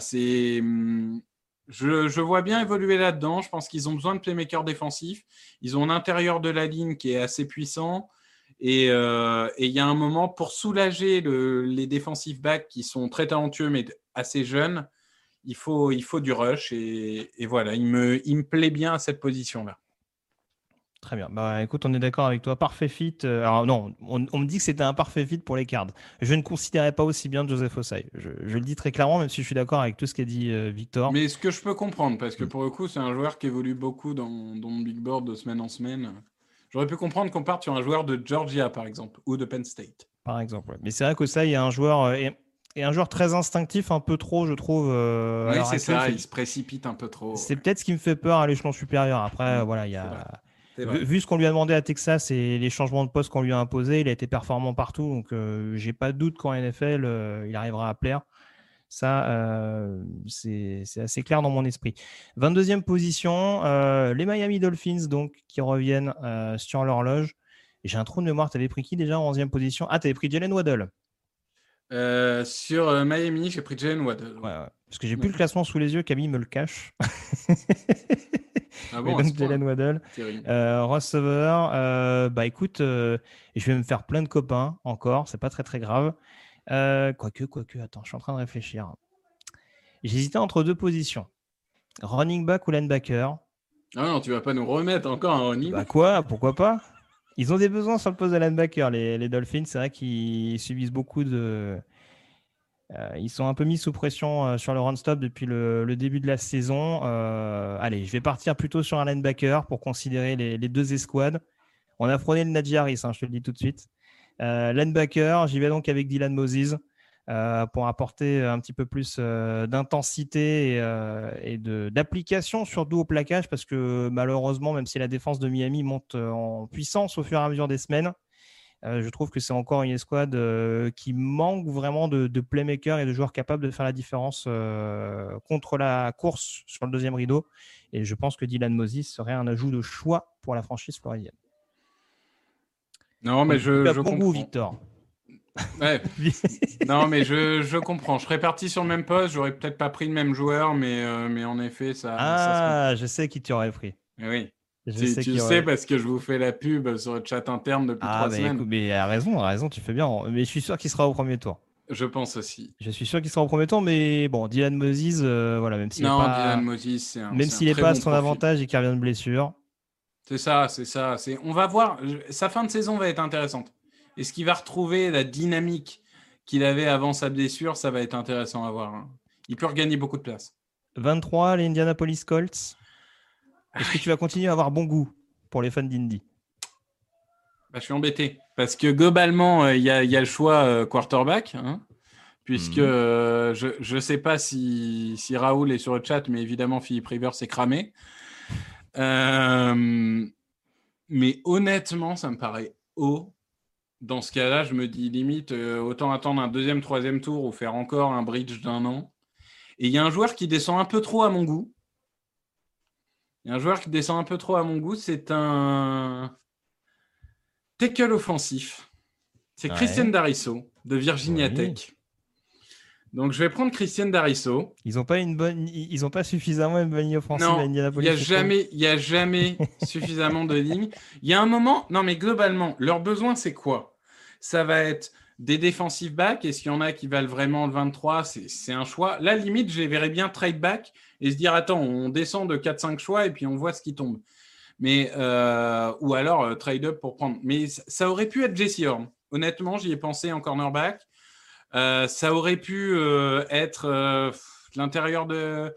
je vois bien évoluer là-dedans. Je pense qu'ils ont besoin de playmakers défensifs. Ils ont un intérieur de la ligne qui est assez puissant. Et il y a un moment, pour soulager les defensive backs qui sont très talentueux mais assez jeunes, il faut du rush. Et voilà, il me plaît bien à cette position-là. Très bien. Bah, écoute, on est d'accord avec toi. Parfait fit. Alors non, on me dit que c'était un parfait fit pour les Cards. Je ne considérais pas aussi bien Joseph Ossai. Je le dis très clairement, même si je suis d'accord avec tout ce qu'a dit Victor. Mais ce que je peux comprendre, parce que pour le coup, c'est un joueur qui évolue beaucoup dans le big board de semaine en semaine. J'aurais pu comprendre qu'on parte sur un joueur de Georgia, par exemple, ou de Penn State. Par exemple, ouais. Mais c'est vrai qu'Ossai est un joueur... Et un joueur très instinctif, un peu trop, je trouve. Oui, c'est ça, il se précipite un peu trop. C'est peut-être ce qui me fait peur à l'échelon supérieur. Après, voilà, il y a... Vu ce qu'on lui a demandé à Texas et les changements de poste qu'on lui a imposés, il a été performant partout. Donc, j'ai pas de doute qu'en NFL, il arrivera à plaire. Ça, c'est assez clair dans mon esprit. 22e position, les Miami Dolphins, donc, qui reviennent sur l'horloge. J'ai un trou de mémoire. Tu avais pris qui déjà en 11e position? Ah, tu avais pris Jalen Waddle. Sur Miami, j'ai pris Jalen Waddle. Ouais. Parce que j'ai plus le classement sous les yeux, Camille me le cache. Ah bon, donc Jalen Waddle. Receiver, écoute, je vais me faire plein de copains encore, c'est pas très très grave. Quoique, attends, je suis en train de réfléchir. J'hésitais entre 2 positions. Running back ou linebacker. Ah non, tu vas pas nous remettre encore un running back. Pourquoi pas? Ils ont des besoins sur le poste de linebacker, les Dolphins. C'est vrai qu'ils subissent beaucoup de... ils sont un peu mis sous pression sur le run-stop depuis le début de la saison. Allez, je vais partir plutôt sur un linebacker pour considérer les 2 escouades. On a frôlé le Najee Harris, je te le dis tout de suite. Linebacker, j'y vais donc avec Dylan Moses pour apporter un petit peu plus d'intensité et d'application, surtout au plaquage, parce que malheureusement, même si la défense de Miami monte en puissance au fur et à mesure des semaines, je trouve que c'est encore une escouade qui manque vraiment de playmakers et de joueurs capables de faire la différence contre la course sur le deuxième rideau. Et je pense que Dylan Moses serait un ajout de choix pour la franchise floridienne. Non, mais je bon comprends. Goût, Victor. Ouais. Non, mais je comprends. Je serais parti sur le même poste. J'aurais peut-être pas pris le même joueur, mais en effet, ça je sais qui tu aurais pris. Oui. Tu sais parce que je vous fais la pub sur le chat interne depuis 3 semaines. Écoute, mais a raison, tu fais bien. Mais je suis sûr qu'il sera au premier tour. Je pense aussi. Je suis sûr qu'il sera au premier tour, mais bon, Dylan Moses, même s'il Dylan Moses, s'il n'est pas à son avantage et qu'il revient de blessure. C'est ça. On va voir. Sa fin de saison va être intéressante. Est-ce qu'il va retrouver la dynamique qu'il avait avant sa blessure? Ça va être intéressant à voir. Il peut regagner beaucoup de place. 23, les Indianapolis Colts. Est-ce que tu vas continuer à avoir bon goût pour les fans d'Indy? Je suis embêté. Parce que globalement, il y a le choix quarterback. Puisque je ne sais pas si Raoul est sur le chat, mais évidemment, Philippe Rivers s'est cramé. Mais honnêtement, ça me paraît haut. Dans ce cas-là, je me dis limite, autant attendre un 2e, 3e tour ou faire encore un bridge d'1 an. Et il y a un joueur qui descend un peu trop à mon goût. C'est un tackle offensif. C'est Christian Darrisaw de Virginia Tech. Donc, je vais prendre Christian Darrisaw. Ils n'ont pas suffisamment une bonne ligne offensive à Indianapolis. Il n'y a jamais suffisamment de lignes. Il y a un moment... Non, mais globalement, leur besoin, c'est quoi? Ça va être des defensive backs. Est-ce qu'il y en a qui valent vraiment le 23? C'est un choix. Là, limite, je les verrais bien trade back et se dire, attends, on descend de 4-5 choix et puis on voit ce qui tombe. Mais, ou alors, trade up pour prendre. Mais ça aurait pu être Jesse Horn. Honnêtement, j'y ai pensé en cornerback. Ça aurait pu être l'extérieur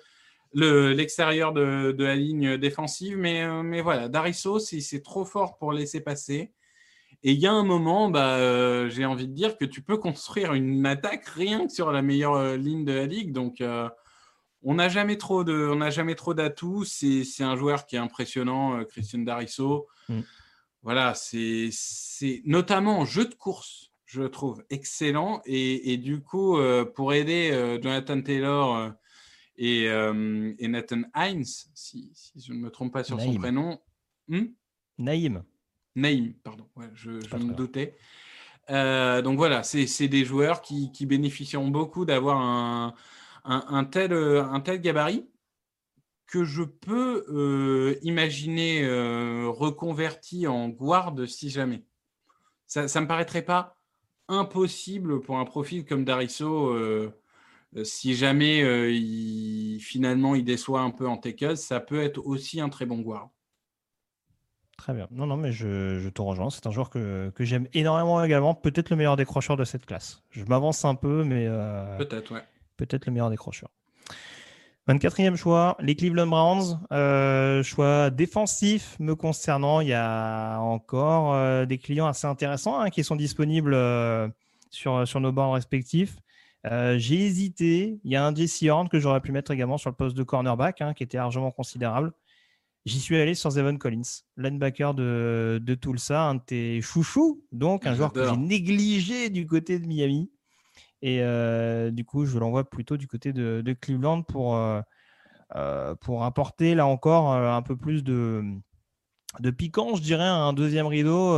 de la ligne défensive, mais voilà, Darrisaw, c'est trop fort pour laisser passer. Et il y a un moment, j'ai envie de dire que tu peux construire une attaque rien que sur la meilleure ligne de la ligue. Donc, on n'a jamais trop d'atouts. C'est un joueur qui est impressionnant, Christian Darrisaw. Voilà, c'est notamment en jeu de course. Je le trouve excellent. Et du coup, pour aider Jonathan Taylor et Nathan Hines, si je ne me trompe pas sur son prénom. Naïm, pardon. Ouais, je me doutais. Donc voilà, c'est des joueurs qui bénéficieront beaucoup d'avoir un tel gabarit que je peux imaginer reconverti en guard si jamais. Ça ne me paraîtrait pas impossible pour un profil comme Darrisaw, si jamais finalement il déçoit un peu en tackle, ça peut être aussi un très bon guard. Très bien. Non, mais je te rejoins. C'est un joueur que j'aime énormément également. Peut-être le meilleur décrocheur de cette classe. Je m'avance un peu, mais peut-être, ouais. Peut-être le meilleur décrocheur. 24e choix, les Cleveland Browns. Choix défensif me concernant. Il y a encore des clients assez intéressants qui sont disponibles sur nos bords respectifs. J'ai hésité. Il y a un Jesse Horn que j'aurais pu mettre également sur le poste de cornerback, qui était largement considérable. J'y suis allé sur Zevon Collins, linebacker de Tulsa, un de tes chouchous, donc un joueur que j'ai négligé du côté de Miami. Et du coup, je l'envoie plutôt du côté de Cleveland pour apporter là encore un peu plus de De piquant, je dirais un deuxième rideau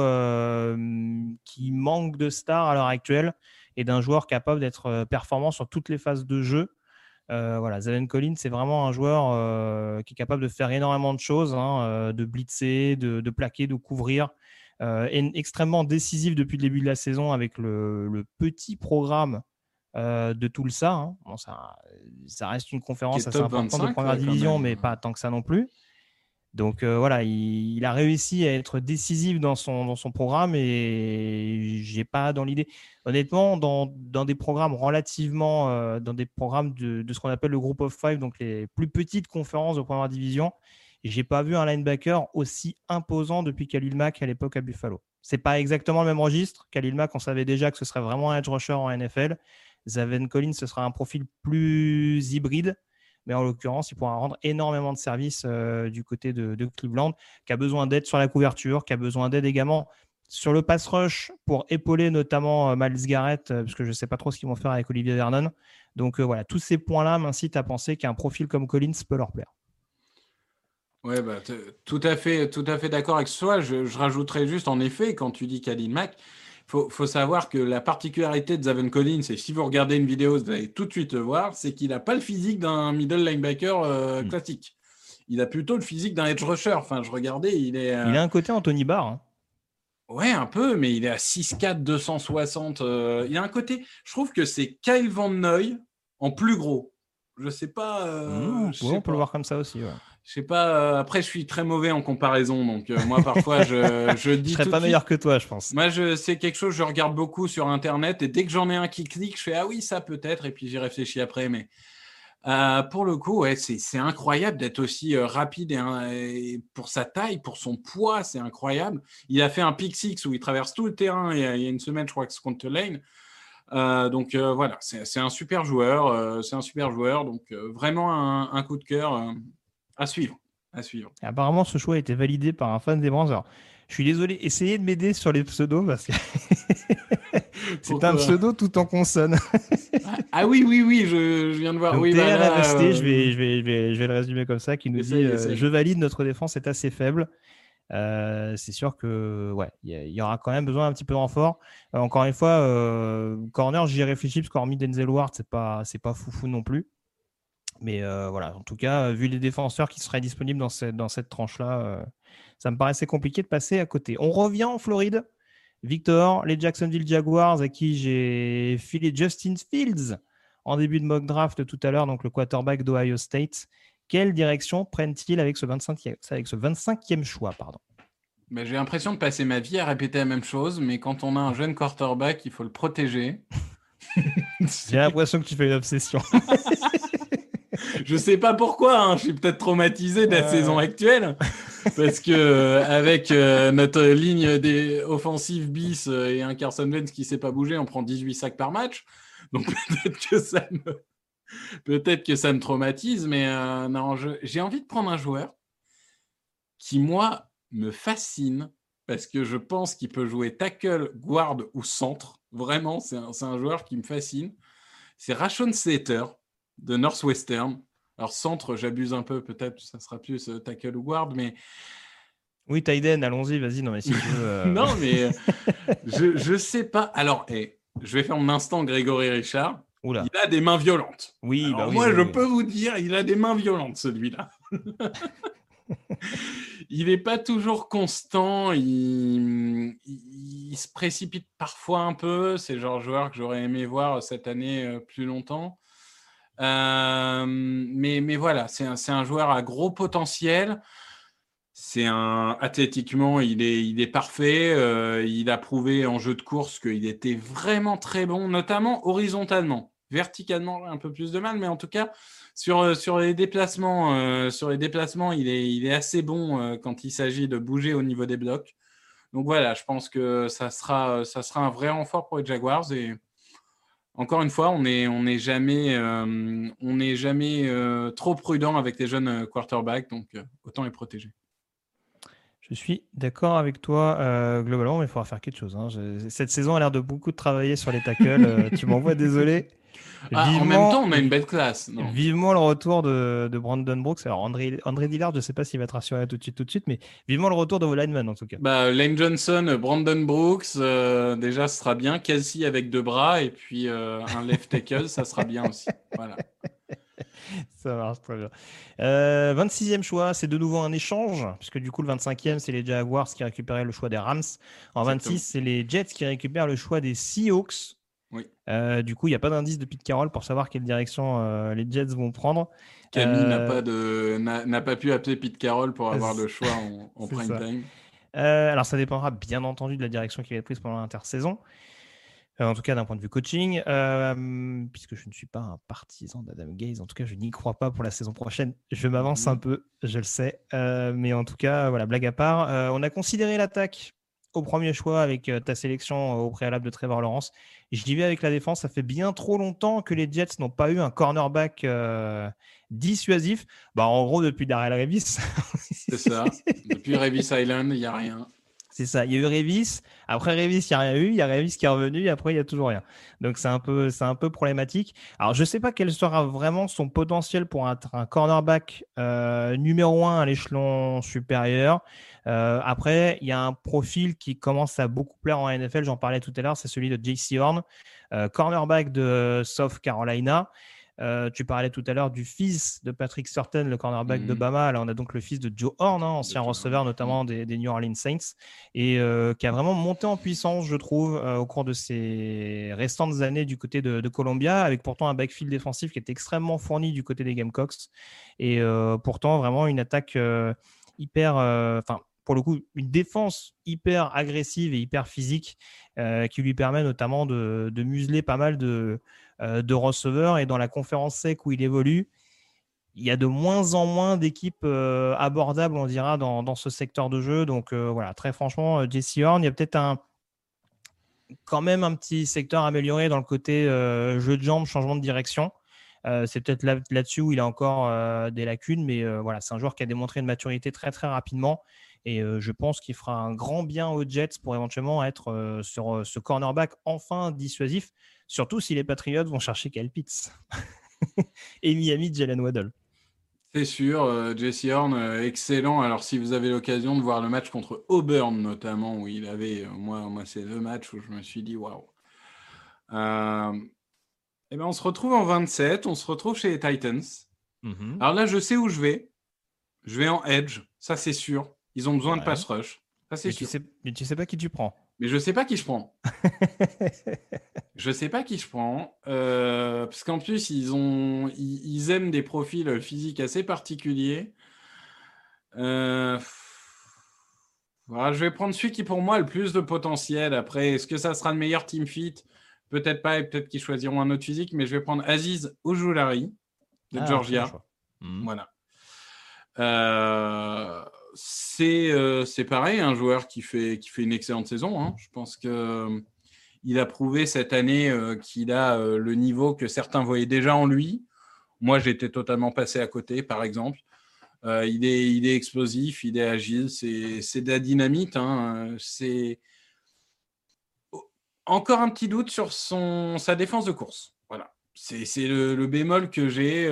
qui manque de stars à l'heure actuelle et d'un joueur capable d'être performant sur toutes les phases de jeu. Voilà, Zaven Collins, c'est vraiment un joueur qui est capable de faire énormément de choses, de blitzer, de plaquer, de couvrir, extrêmement décisif depuis le début de la saison avec le petit programme de Tulsa. Hein. Bon, ça reste une conférence assez importante de première division, mais pas tant que ça non plus. Donc voilà, il a réussi à être décisif dans son programme et j'ai pas dans l'idée. Honnêtement, dans des programmes relativement, dans des programmes de ce qu'on appelle le Group of Five, donc les plus petites conférences de première division, j'ai pas vu un linebacker aussi imposant depuis Khalil Mack à l'époque à Buffalo. C'est pas exactement le même registre. Khalil Mack, on savait déjà que ce serait vraiment un edge rusher en NFL. Zaven Collins, ce sera un profil plus hybride. Mais en l'occurrence, il pourra rendre énormément de services du côté de Cleveland, qui a besoin d'aide sur la couverture, qui a besoin d'aide également sur le pass rush pour épauler notamment Myles Garrett, parce que je ne sais pas trop ce qu'ils vont faire avec Olivier Vernon. Donc voilà, tous ces points-là m'incitent à penser qu'un profil comme Collins peut leur plaire. Ouais, tout à fait d'accord avec toi. Je rajouterais juste, en effet, quand tu dis Khalil Mack, faut savoir que la particularité de Zaven Collins, et si vous regardez une vidéo, vous allez tout de suite le voir, c'est qu'il n'a pas le physique d'un middle linebacker classique. Il a plutôt le physique d'un edge rusher. Enfin, je regardais, il a un côté Anthony Barr. Hein. Ouais, un peu, mais il est à 6'4", 260. Il a un côté... Je trouve que c'est Kyle Van Noy en plus gros. Je sais pas... on peut le voir comme ça aussi, ouais. Je sais pas. Après, je suis très mauvais en comparaison, donc moi parfois je dis. Je serais pas meilleur que toi, je pense. Moi, c'est quelque chose. Je regarde beaucoup sur Internet et dès que j'en ai un qui clique, je fais ah oui ça peut-être et puis j'y réfléchis après. Mais pour le coup, ouais, c'est incroyable d'être aussi rapide et pour sa taille, pour son poids, c'est incroyable. Il a fait un pick six où il traverse tout le terrain. Il y a une semaine, je crois que c'est contre Lane. Donc voilà, c'est un super joueur. Donc vraiment un coup de cœur. À suivre. Apparemment, ce choix a été validé par un fan des Browns. Alors, je suis désolé, essayez de m'aider sur les pseudos parce que c'est un pseudo tout en consonne. Oui, je viens de voir. Donc, oui, TRFST, je vais le résumer comme ça, qui nous dit je valide, notre défense est assez faible. C'est sûr que il y aura quand même besoin d'un petit peu de renfort. Encore une fois, corner, j'y réfléchis parce qu'hormis Denzel Ward, c'est pas foufou non plus. Mais voilà, en tout cas, vu les défenseurs qui seraient disponibles dans cette tranche-là, ça me paraissait compliqué de passer à côté. On revient en Floride. Victor, les Jacksonville Jaguars, à qui j'ai filé Justin Fields en début de mock draft tout à l'heure, donc le quarterback d'Ohio State. Quelle direction prennent-ils avec ce 25e choix, pardon? J'ai l'impression de passer ma vie à répéter la même chose, mais quand on a un jeune quarterback, il faut le protéger. J'ai l'impression que tu fais une obsession. Je sais pas pourquoi, je suis peut-être traumatisé de la saison actuelle, parce que avec notre ligne des offensives bis et un Carson Wentz qui ne sait pas bouger, on prend 18 sacs par match. Donc peut-être que ça me traumatise, mais non, j'ai envie de prendre un joueur qui, moi, me fascine, parce que je pense qu'il peut jouer tackle, guard ou centre. Vraiment, c'est un joueur qui me fascine. C'est Rashawn Slater de Northwestern. Alors, centre, j'abuse un peu, peut-être, ça sera plus tackle ou guard, mais... Oui, Tyden, allons-y, vas-y. Non, mais si tu veux... Non, mais je sais pas. Alors, je vais faire mon instant Grégory Richard. Oula. Il a des mains violentes. Oui, alors, moi, je peux vous dire, il a des mains violentes, celui-là. Il n'est pas toujours constant. Il se précipite parfois un peu. C'est le genre de joueur que j'aurais aimé voir cette année plus longtemps. Mais voilà, c'est un joueur à gros potentiel. Athlétiquement, il est parfait. Il a prouvé en jeu de course qu'il était vraiment très bon, notamment horizontalement. Verticalement, un peu plus de mal, mais en tout cas, sur les déplacements, il est assez bon quand il s'agit de bouger au niveau des blocs. Donc voilà, je pense que ça sera un vrai renfort pour les Jaguars. Et encore une fois, on n'est jamais trop prudent avec les jeunes quarterbacks, donc autant les protéger. Je suis d'accord avec toi globalement, mais il faudra faire quelque chose. Cette saison a l'air de beaucoup travailler sur les tackles. Tu m'envoies désolé. En même temps, on a une belle classe. Non. Vivement le retour de Brandon Brooks. Alors, André Dillard, je ne sais pas s'il va te rassurer tout de suite, mais vivement le retour de vos linemen, en tout cas. Lane Johnson, Brandon Brooks, déjà, ce sera bien. Kelsey avec 2 bras, et puis un left tackle, ça sera bien aussi. Voilà. Ça marche très bien. 26e choix, c'est de nouveau un échange, puisque du coup, le 25e, c'est les Jaguars qui récupéraient le choix des Rams. En 26, c'est les Jets qui récupèrent le choix des Seahawks. Oui. Du coup, il n'y a pas d'indice de Pete Carroll pour savoir quelle direction les Jets vont prendre. Camille n'a pas pu appeler Pete Carroll pour avoir le choix en prime time. Alors, ça dépendra bien entendu de la direction qui va être prise pendant l'intersaison. En tout cas, d'un point de vue coaching, puisque je ne suis pas un partisan d'Adam Gaze, en tout cas, je n'y crois pas pour la saison prochaine. Je m'avance un peu, je le sais. Mais en tout cas, voilà, blague à part, on a considéré l'attaque au premier choix avec ta sélection au préalable de Trevor Lawrence. J'y vais avec la défense. Ça fait bien trop longtemps que les Jets n'ont pas eu un cornerback dissuasif. En gros, depuis Darrell Revis. C'est ça. Depuis Revis Island, il n'y a rien. C'est ça. Il y a eu Revis. Après Revis, il n'y a rien eu. Il y a Revis qui est revenu. Et après, il n'y a toujours rien. Donc, c'est un peu problématique. Alors, je ne sais pas quel sera vraiment son potentiel pour être un cornerback numéro 1 à l'échelon supérieur. Après, il y a un profil qui commence à beaucoup plaire en NFL. J'en parlais tout à l'heure. C'est celui de J.C. Horn, cornerback de South Carolina. Tu parlais tout à l'heure du fils de Patrick Surtain, le cornerback de Bama. Là, on a donc le fils de Joe Horn, ancien receveur notamment des New Orleans Saints, et qui a vraiment monté en puissance, je trouve, au cours de ses restantes années du côté de Columbia, avec pourtant un backfield défensif qui est extrêmement fourni du côté des Gamecocks, et pourtant vraiment une attaque pour le coup, une défense hyper agressive et hyper physique qui lui permet notamment de museler pas mal de receveurs. Et dans la conférence SEC où il évolue, il y a de moins en moins d'équipes abordables, on dira, dans ce secteur de jeu. Donc voilà, très franchement, J.C. Horn, il y a peut-être quand même un petit secteur amélioré dans le côté jeu de jambes, changement de direction. C'est peut-être là-dessus où il a encore des lacunes, mais voilà, c'est un joueur qui a démontré une maturité très très rapidement, et je pense qu'il fera un grand bien aux Jets pour éventuellement être sur ce cornerback enfin dissuasif, surtout si les Patriots vont chercher Kyle Pitts et Miami Jalen Waddle. C'est sûr, J.C. Horn, excellent. Alors, si vous avez l'occasion de voir le match contre Auburn, notamment, où il avait, moi c'est le match où je me suis dit waouh. On se retrouve en 27, on se retrouve chez les Titans. Alors là, je sais où je vais. Je vais en edge, ça c'est sûr. Ils ont besoin de pass rush, ça c'est sûr. Mais tu sais pas qui tu prends. Mais je sais pas qui je prends. Je sais pas qui je prends. Parce qu'en plus, ils aiment des profils physiques assez particuliers. Voilà, je vais prendre celui qui, pour moi, a le plus de potentiel. Après, est-ce que ça sera le meilleur team fit ? Peut-être pas, et peut-être qu'ils choisiront un autre physique, mais je vais prendre Aziz Ojulari de Georgia. Voilà. C'est pareil, un joueur qui fait une excellente saison. Hein. Je pense qu'il a prouvé cette année qu'il a le niveau que certains voyaient déjà en lui. Moi, j'étais totalement passé à côté, par exemple. Il est explosif, il est agile, c'est de la dynamite. Hein. C'est encore un petit doute sur sa défense de course. Voilà. C'est le bémol que j'ai.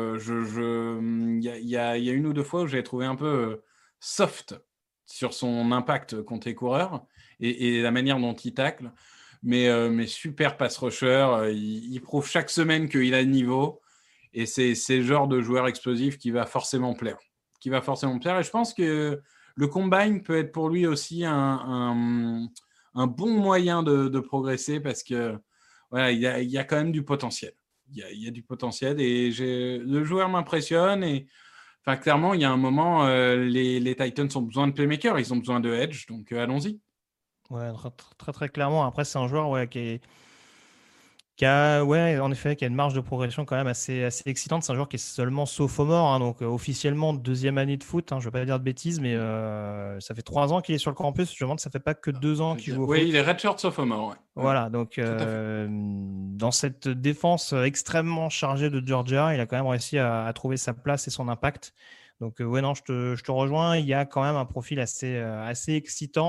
Il y a une ou deux fois où j'ai trouvé un peu soft sur son impact contre les coureurs et la manière dont il tacle. Mais super pass rusher. Il prouve chaque semaine qu'il a le niveau. Et c'est le genre de joueur explosif qui va forcément plaire. Et je pense que le combine peut être pour lui aussi un bon moyen de progresser parce que voilà, il y a quand même du potentiel. Il y a du potentiel et le joueur m'impressionne. Et clairement, il y a un moment, les Titans ont besoin de playmaker, ils ont besoin de edge, donc allons-y. Ouais, très, très clairement. Après, c'est un joueur qui a une marge de progression quand même assez excitante. C'est un joueur qui est seulement sophomore, hein, donc officiellement deuxième année de foot. Hein, je ne vais pas dire de bêtises, mais ça fait 3 ans qu'il est sur le campus. Je me demande, ça ne fait pas que 2 ans qu'il joue au foot. Oui, il est redshirt sophomore. Ouais. Voilà, donc dans cette défense extrêmement chargée de Georgia, il a quand même réussi à trouver sa place et son impact. Donc je te rejoins. Il y a quand même un profil assez excitant.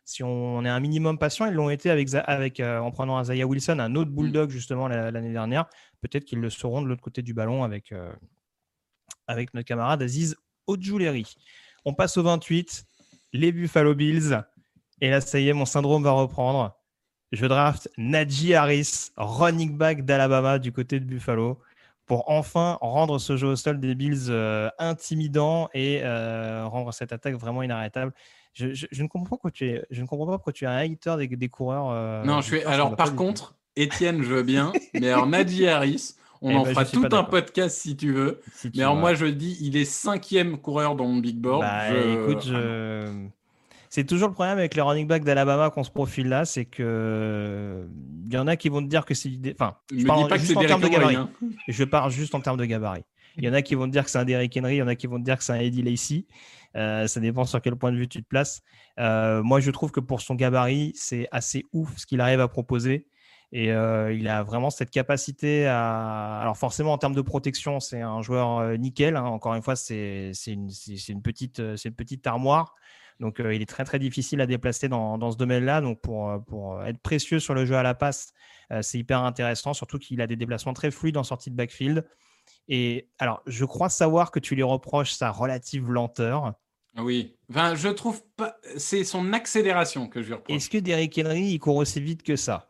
si on est un minimum patient, ils l'ont été en prenant Isaiah Wilson, un autre bulldog justement l'année dernière. Peut-être qu'ils le seront de l'autre côté du ballon avec notre camarade Aziz Ojulari. On passe au 28, les Buffalo Bills. Et là, ça y est, mon syndrome va reprendre. Je draft Najee Harris, running back d'Alabama du côté de Buffalo, pour enfin rendre ce jeu au sol des Bills intimidant et rendre cette attaque vraiment inarrêtable. Je ne comprends pas pourquoi tu es un hater des coureurs. Non, alors par contre, Étienne, je veux bien, mais alors Najee Harris, on en fera tout un podcast si tu veux. Mais alors moi, je dis, il est 5e coureur dans mon big board. Écoute, c'est toujours le problème avec les running backs d'Alabama qu'on se profile là, c'est que il y en a qui vont te dire que c'est... Enfin, je parle juste en termes de gabarit. Hein. Je parle juste en termes de gabarit. Il y en a qui vont te dire que c'est un Derrick Henry, il y en a qui vont te dire que c'est un Eddie Lacy. Ça dépend sur quel point de vue tu te places. Moi, je trouve que pour son gabarit, c'est assez ouf ce qu'il arrive à proposer. Et il a vraiment cette capacité à... Alors forcément, en termes de protection, c'est un joueur nickel. Hein. Encore une fois, c'est une petite armoire. Donc, il est très, très difficile à déplacer dans ce domaine-là. Donc, pour être précieux sur le jeu à la passe, c'est hyper intéressant, surtout qu'il a des déplacements très fluides en sortie de backfield. Et alors, je crois savoir que tu lui reproches sa relative lenteur. Oui. Enfin, je trouve pas... C'est son accélération que je lui reproche. Est-ce que Derrick Henry, il court aussi vite que ça?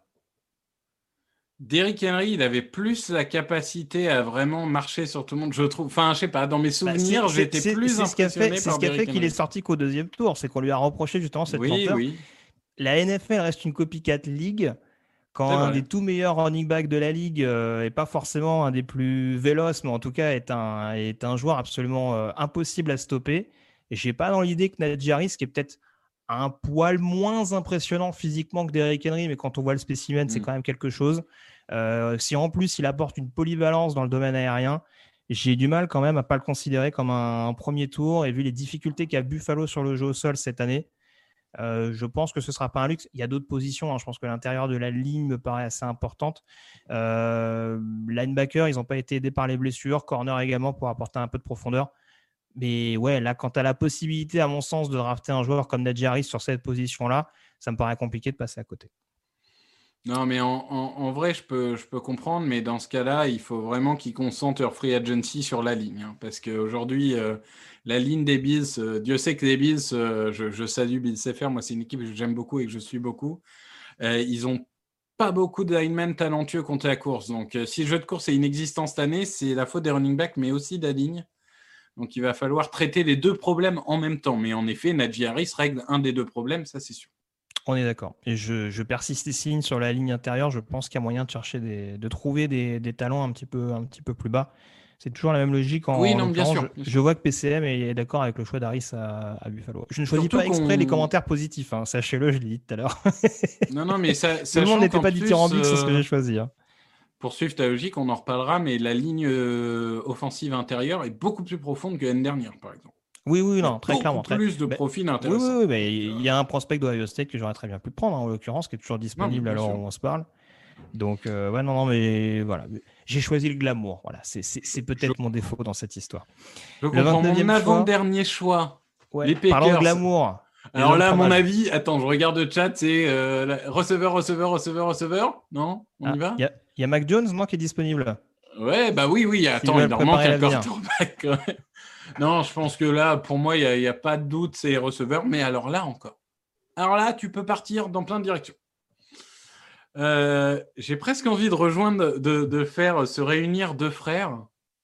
Derrick Henry, il avait plus la capacité à vraiment marcher sur tout le monde, je trouve. Enfin, je sais pas, dans mes souvenirs, j'étais plus impressionné par C'est ce qui a fait qu'il est sorti qu'au 2e tour, c'est qu'on lui a reproché justement cette lenteur. Oui. La NFL reste une copycat league. Quand un des tout meilleurs running backs de la ligue est pas forcément un des plus véloces, mais en tout cas est un joueur absolument impossible à stopper. Et j'ai pas dans l'idée que Najee Harris, qui est peut-être un poil moins impressionnant physiquement que Derrick Henry, mais quand on voit le spécimen, c'est quand même quelque chose. Si en plus il apporte une polyvalence dans le domaine aérien, j'ai du mal quand même à pas le considérer comme un premier tour. Et vu les difficultés qu'a Buffalo sur le jeu au sol cette année, je pense que ce sera pas un luxe. Il y a d'autres positions. Hein. Je pense que l'intérieur de la ligne me paraît assez importante. Linebacker, ils n'ont pas été aidés par les blessures. Corner également pour apporter un peu de profondeur. Mais ouais, là, quand tu as la possibilité, à mon sens, de drafter un joueur comme Najee Harris sur cette position-là, ça me paraît compliqué de passer à côté. Non, mais en vrai, je peux comprendre, mais dans ce cas-là, il faut vraiment qu'ils concentrent leur free agency sur la ligne. Hein, parce qu'aujourd'hui, la ligne des Bills, Dieu sait que les Bills, je salue Bill Ceffer, moi c'est une équipe que j'aime beaucoup et que je suis beaucoup. Ils n'ont pas beaucoup de linemen talentueux contre la course. Donc, si le jeu de course est inexistant cette année, c'est la faute des running backs, mais aussi de la ligne. Donc, il va falloir traiter les deux problèmes en même temps. Mais en effet, Najee Harris règle un des deux problèmes, ça c'est sûr. On est d'accord. Et je persiste ici sur la ligne intérieure. Je pense qu'il y a moyen de chercher de trouver des talents un petit peu plus bas. C'est toujours la même logique. Oui, non, bien sûr. Je vois que PCM est d'accord avec le choix d'Harris à Buffalo. Je ne choisis pas exprès les commentaires positifs. Hein. Sachez-le, je l'ai dit tout à l'heure. Non, mais ça tout le monde n'était pas dithyrambique sur ce que j'ai choisi. Hein. Pour suivre ta logique, on en reparlera, mais la ligne offensive intérieure est beaucoup plus profonde que l'année dernière, par exemple. Oui, non, très clairement. Plus de profils intéressants. Oui, mais il y a un prospect d'Ohio State que j'aurais très bien pu prendre, en l'occurrence, qui est toujours disponible alors où on se parle. Donc, mais voilà. J'ai choisi le glamour. Voilà, c'est peut-être mon défaut dans cette histoire. Je comprends mon avant-dernier choix. Ouais, les Packers. Parlons de glamour. Alors là, à mon avis, attends, je regarde le chat, c'est receveur. Non, on y va. Il y a Mac Jones, qui est disponible. Ouais, bah oui. Attends, il leur manque un quarterback quand même. Non, je pense que là, pour moi, il n'y a pas de doute, c'est les receveurs. Mais alors là, encore. Alors là, tu peux partir dans plein de directions. J'ai presque envie de rejoindre, de faire se réunir deux frères.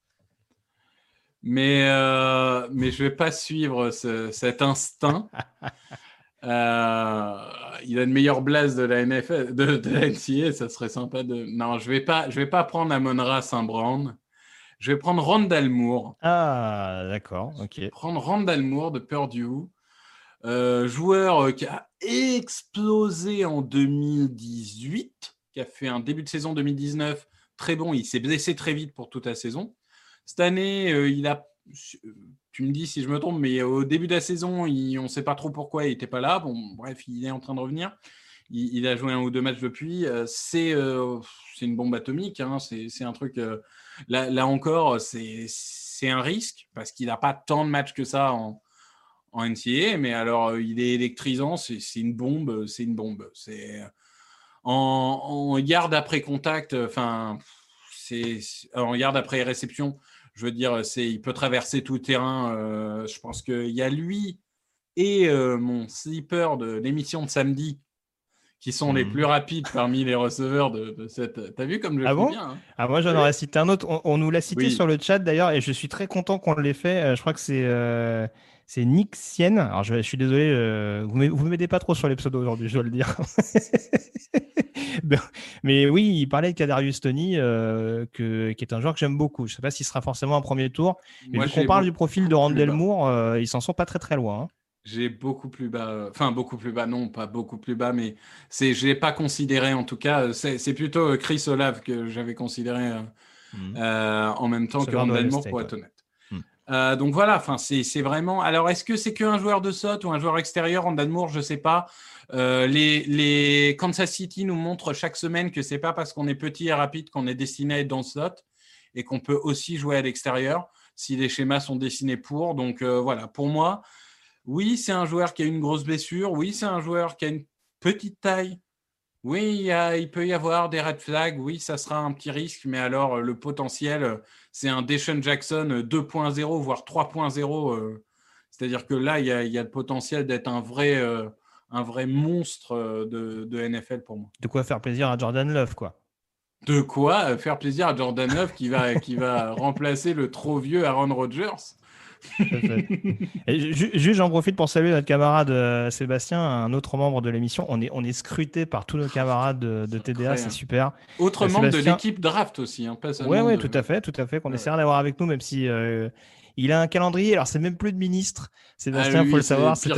Mais je ne vais pas suivre cet instinct. Il a une meilleure blase de la NFL, de la NCAA, ça serait sympa de... Non, je vais pas prendre Amon-Ra St. Brown. Je vais prendre Rondale Moore. Ah, d'accord, ok. Je vais prendre Rondale Moore de Purdue. Joueur qui a explosé en 2018, qui a fait un début de saison 2019 très bon. Il s'est blessé très vite pour toute la saison. Cette année, il a... Tu me dis si je me trompe, mais au début de la saison, on ne sait pas trop pourquoi il n'était pas là. Bon, bref, il est en train de revenir. Il a joué 1 ou 2 matchs depuis. C'est une bombe atomique. Hein. C'est un truc... Là encore, c'est un risque parce qu'il n'a pas tant de matchs que ça en NCAA, mais alors il est électrisant, c'est une bombe, C'est en yard après contact, en yard après réception, je veux dire, il peut traverser tout le terrain. Je pense qu'il y a lui et mon sleeper de l'émission de samedi qui sont les plus rapides parmi les receveurs de cette. T'as vu comme je fais bien, hein. Moi, j'en aurais cité un autre. On nous l'a cité sur le chat d'ailleurs, et je suis très content qu'on l'ait fait. Je crois que c'est Nick Sien. Alors, je suis désolé, vous m'aidez pas trop sur les pseudos aujourd'hui, je dois le dire. Mais oui, il parlait de Kadarius Toney, qui est un joueur que j'aime beaucoup. Je sais pas s'il sera forcément un premier tour. Mais vu qu'on parle du profil de Rondale Moore, ils s'en sont pas très très loin, hein. J'ai beaucoup plus bas, beaucoup plus bas, non, pas beaucoup plus bas, mais je ne l'ai pas considéré en tout cas. C'est plutôt Chris Olave que j'avais considéré en même temps que Rondale Moore, pour être honnête. Donc voilà, c'est vraiment. Alors, est-ce que c'est qu'un joueur de SOT ou un joueur extérieur, Rondale Moore? Je ne sais pas. Les Kansas City nous montrent chaque semaine que ce n'est pas parce qu'on est petit et rapide qu'on est destiné à être dans le SOT et qu'on peut aussi jouer à l'extérieur si les schémas sont dessinés pour. Donc voilà, pour moi. Oui, c'est un joueur qui a une grosse blessure. Oui, c'est un joueur qui a une petite taille. Oui, il peut y avoir des red flags. Oui, ça sera un petit risque. Mais alors, le potentiel, c'est un Deshaun Jackson 2.0, voire 3.0. C'est-à-dire que là, il y a le potentiel d'être un vrai monstre de NFL pour moi. De quoi faire plaisir à Jordan Love, quoi. De quoi faire plaisir à Jordan Love qui va remplacer le trop vieux Aaron Rodgers. Juste, j'en profite pour saluer notre camarade Sébastien, un autre membre de l'émission. On est scruté par tous nos camarades de TDA, c'est super. Autre membre de l'équipe draft aussi, hein, pas seulement. Oui, tout à fait, qu'on essaiera d'avoir avec nous, même si il a un calendrier. Alors, c'est même plus de ministre. Sébastien, faut le savoir, c'est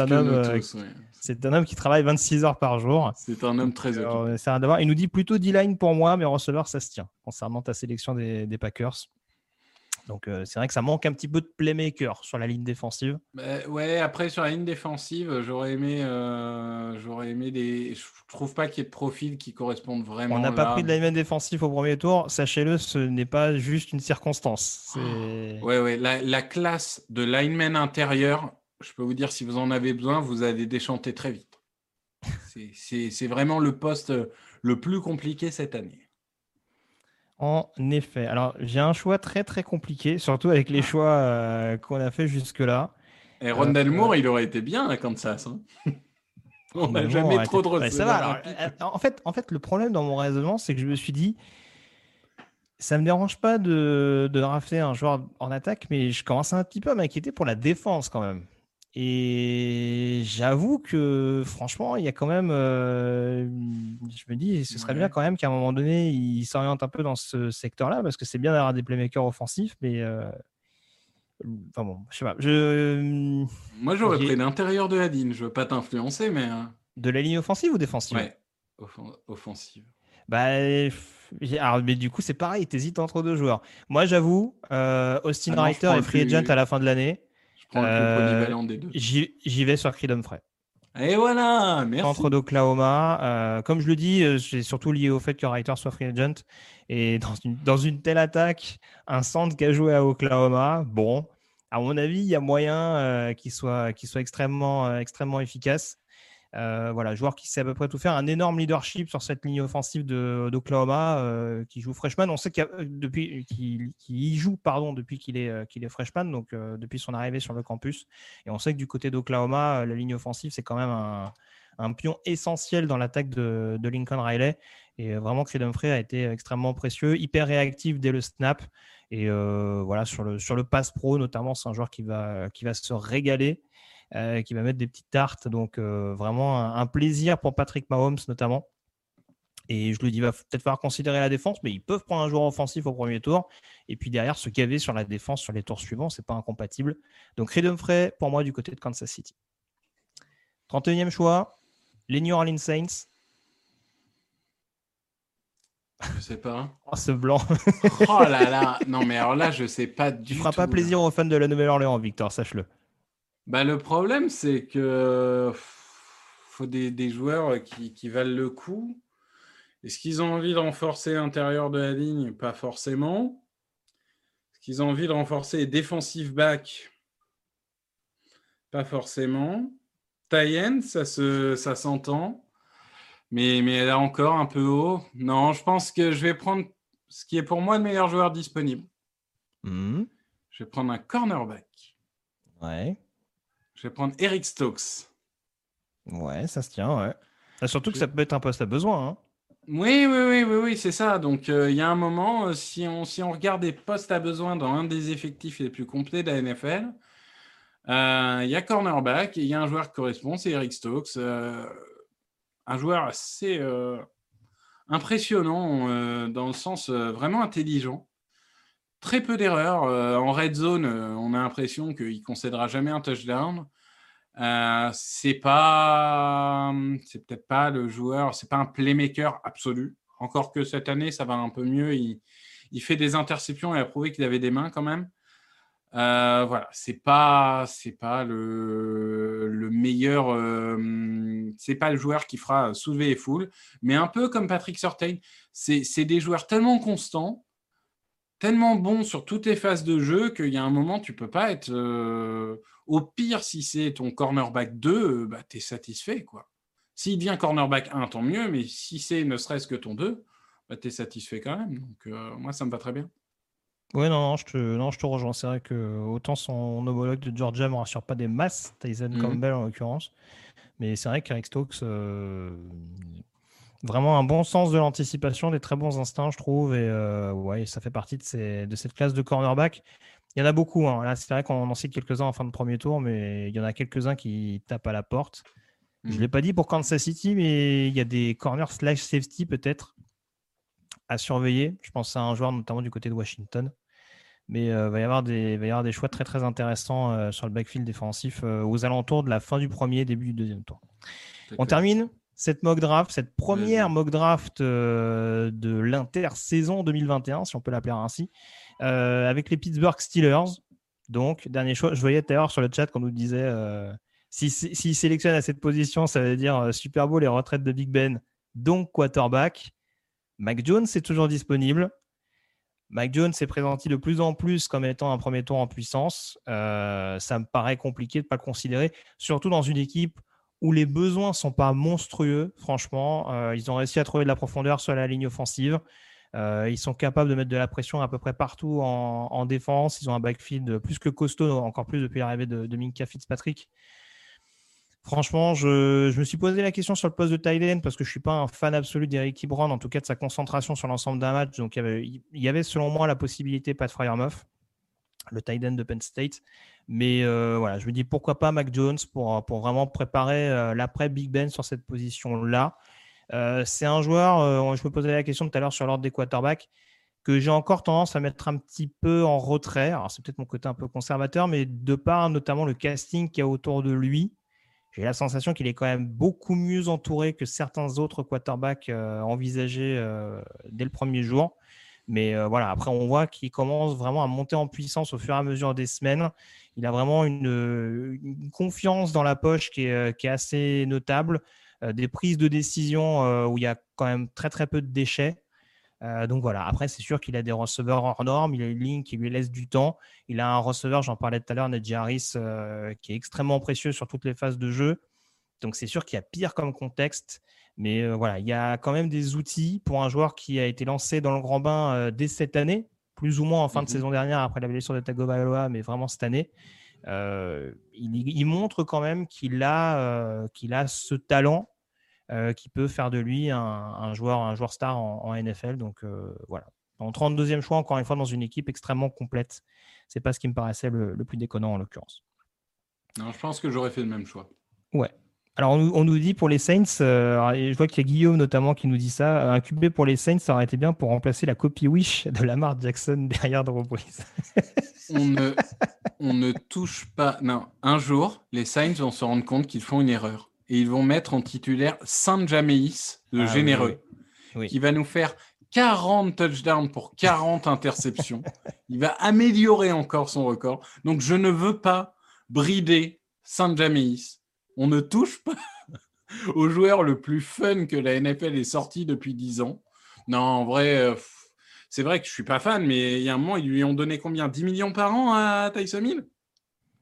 un homme qui travaille 26 heures par jour. C'est un homme très occupé. Il nous dit plutôt D-line pour moi, mais receveur, ça se tient, concernant ta sélection des Packers. Donc, c'est vrai que ça manque un petit peu de playmaker sur la ligne défensive. Ouais, après, sur la ligne défensive, j'aurais aimé des. Je trouve pas qu'il y ait de profil qui correspondent vraiment. On n'a pas pris de lineman défensif au premier tour. Sachez-le, ce n'est pas juste une circonstance. Ouais. La classe de lineman intérieur, je peux vous dire, si vous en avez besoin, vous allez déchanter très vite. C'est vraiment le poste le plus compliqué cette année. En effet. Alors, j'ai un choix très, très compliqué, surtout avec les choix qu'on a fait jusque-là. Et Rondale Moore, il aurait été bien à Kansas. Hein. On n'a jamais trop de receveurs. Ça va. Alors, en fait, le problème dans mon raisonnement, c'est que je me suis dit, ça ne me dérange pas de drafter un joueur en attaque, mais je commence un petit peu à m'inquiéter pour la défense quand même. Et j'avoue que franchement, il y a quand même, je me dis, ce serait bien quand même qu'à un moment donné, il s'oriente un peu dans ce secteur-là, parce que c'est bien d'avoir des playmakers offensifs, mais enfin bon, je sais pas. Moi, j'aurais pris l'intérieur de la ligne. Je veux pas t'influencer, mais de la ligne offensive ou défensive? Ouais, offensive. Alors, mais du coup, c'est pareil, t'hésites entre deux joueurs. Moi, j'avoue, Austin Reiter est free agent à la fin de l'année. Je prends le plus polyvalent des deux. J'y vais sur Creed Humphrey. Et voilà, merci. Centre d'Oklahoma. Comme je le dis, c'est surtout lié au fait que Reiter soit free agent. Et dans une telle attaque, un centre qui a joué à Oklahoma, bon, à mon avis, il y a moyen qu'il soit extrêmement efficace. Voilà, joueur qui sait à peu près tout faire, un énorme leadership sur cette ligne offensive d'Oklahoma, qui joue freshman. On sait qu'il y joue depuis qu'il est freshman, donc depuis son arrivée sur le campus. Et on sait que du côté d'Oklahoma, la ligne offensive, c'est quand même un pion essentiel dans l'attaque de Lincoln Riley. Et vraiment, Creed Humphrey a été extrêmement précieux, hyper réactif dès le snap. Et voilà, sur le pass pro, notamment, c'est un joueur qui va se régaler. Qui va mettre des petites tartes, donc vraiment un plaisir pour Patrick Mahomes notamment. Et je lui dis, il va peut-être falloir considérer la défense, mais ils peuvent prendre un joueur offensif au premier tour et puis derrière se gaver sur la défense sur les tours suivants, c'est pas incompatible. Donc Creed Humphrey pour moi du côté de Kansas City. 31e choix, les New Orleans Saints. Je sais pas. Oh, ce blanc. Oh là là, non mais alors là je sais pas du tout. Tu feras pas plaisir aux fans de la Nouvelle-Orléans, Victor, sache-le. Le problème, c'est que faut des joueurs qui valent le coup. Est-ce qu'ils ont envie de renforcer l'intérieur de la ligne? Pas forcément. Est-ce qu'ils ont envie de renforcer les defensive backs? Pas forcément. Tayen, ça s'entend. Mais là encore, un peu haut. Non, je pense que je vais prendre ce qui est pour moi le meilleur joueur disponible. Je vais prendre un cornerback. Ouais. Je vais prendre Eric Stokes. Ouais, ça se tient, ouais. Surtout que ça peut être un poste à besoin. Hein. Oui, c'est ça. Donc, il y a un moment, si on regarde des postes à besoin dans un des effectifs les plus complets de la NFL, il y a cornerback et il y a un joueur qui correspond, c'est Eric Stokes. Un joueur assez impressionnant dans le sens vraiment intelligent. Très peu d'erreurs. En red zone, on a l'impression qu'il ne concédera jamais un touchdown. C'est peut-être pas le joueur, c'est pas un playmaker absolu. Encore que cette année, ça va un peu mieux. Il fait des interceptions et a prouvé qu'il avait des mains quand même. Voilà, c'est pas le meilleur, c'est pas le joueur qui fera soulever les foules, mais un peu comme Patrick Surtain, c'est des joueurs tellement constants, tellement bons sur toutes les phases de jeu qu'il y a un moment tu peux pas être au pire si c'est ton cornerback 2, bah t'es satisfait quoi. S'il devient cornerback 1, tant mieux, mais si c'est ne serait-ce que ton 2, bah t'es satisfait quand même. Donc moi ça me va très bien. Ouais, non, je te rejoins. C'est vrai que autant son homologue de Georgia ne me rassure pas des masses, Tyson Campbell en l'occurrence, mais c'est vrai qu'Eric Stokes, vraiment un bon sens de l'anticipation, des très bons instincts, je trouve, et ouais, ça fait partie de cette classe de cornerback. Il y en a beaucoup. Hein. Là, c'est vrai qu'on en cite quelques-uns en fin de premier tour, mais il y en a quelques-uns qui tapent à la porte. Je ne l'ai pas dit pour Kansas City, mais il y a des corners / safety peut-être à surveiller. Je pense à un joueur notamment du côté de Washington. Mais il va y avoir des choix très très intéressants sur le backfield défensif aux alentours de la fin du premier, début du deuxième tour. On termine cette première mock draft de l'intersaison 2021, si on peut l'appeler ainsi, avec les Pittsburgh Steelers. Donc, dernier choix. Je voyais tout à l'heure sur le chat qu'on nous disait s'ils sélectionnent à cette position, ça veut dire Super Bowl et retraite de Big Ben, donc quarterback. Mac Jones est toujours disponible. Mac Jones s'est présenté de plus en plus comme étant un premier tour en puissance. Ça me paraît compliqué de ne pas le considérer, surtout dans une équipe où les besoins ne sont pas monstrueux. Franchement, ils ont réussi à trouver de la profondeur sur la ligne offensive. Ils sont capables de mettre de la pression à peu près partout en défense. Ils ont un backfield plus que costaud, encore plus depuis l'arrivée de Minkah Fitzpatrick. Franchement, je me suis posé la question sur le poste de tight end parce que je ne suis pas un fan absolu d'Eric Ebron, en tout cas de sa concentration sur l'ensemble d'un match. Donc, il y avait selon moi la possibilité Pat Freiermuth, le tight end de Penn State. Mais voilà, je me dis pourquoi pas Mac Jones pour vraiment préparer l'après Big Ben sur cette position-là. C'est un joueur, je me posais la question tout à l'heure sur l'ordre des quarterbacks, que j'ai encore tendance à mettre un petit peu en retrait. Alors, c'est peut-être mon côté un peu conservateur, mais de par notamment le casting qu'il y a autour de lui, j'ai la sensation qu'il est quand même beaucoup mieux entouré que certains autres quarterbacks envisagés dès le premier jour. Mais voilà, après, on voit qu'il commence vraiment à monter en puissance au fur et à mesure des semaines. Il a vraiment une confiance dans la poche qui est assez notable. Des prises de décision où il y a quand même très, très peu de déchets. Donc voilà, après c'est sûr qu'il a des receveurs hors normes, il a une ligne qui lui laisse du temps, il a un receveur, j'en parlais tout à l'heure, Najee Harris, qui est extrêmement précieux sur toutes les phases de jeu, donc c'est sûr qu'il y a pire comme contexte, mais voilà, il y a quand même des outils pour un joueur qui a été lancé dans le grand bain dès cette année, plus ou moins en fin de saison dernière après la blessure de Tagovailoa, mais vraiment cette année. Il montre quand même qu'il a ce talent qui peut faire de lui un joueur star en NFL. Donc voilà. En 32e choix, encore une fois, dans une équipe extrêmement complète. C'est pas ce qui me paraissait le plus déconnant en l'occurrence. Non, je pense que j'aurais fait le même choix. Ouais. Alors on nous dit pour les Saints, et je vois qu'il y a Guillaume notamment qui nous dit ça, un QB pour les Saints, ça aurait été bien pour remplacer la copie Wish de Lamar Jackson derrière Drew Brees. on ne touche pas. Non, un jour, les Saints vont se rendre compte qu'ils font une erreur. Et ils vont mettre en titulaire Saint Jameis, le généreux, oui. qui va nous faire 40 touchdowns pour 40 interceptions. Il va améliorer encore son record. Donc, je ne veux pas brider Saint Jameis. On ne touche pas au joueur le plus fun que la NFL ait sorti depuis 10 ans. Non, en vrai, c'est vrai que je ne suis pas fan, mais il y a un moment, ils lui ont donné combien ? 10 millions par an à Tyson Hill ?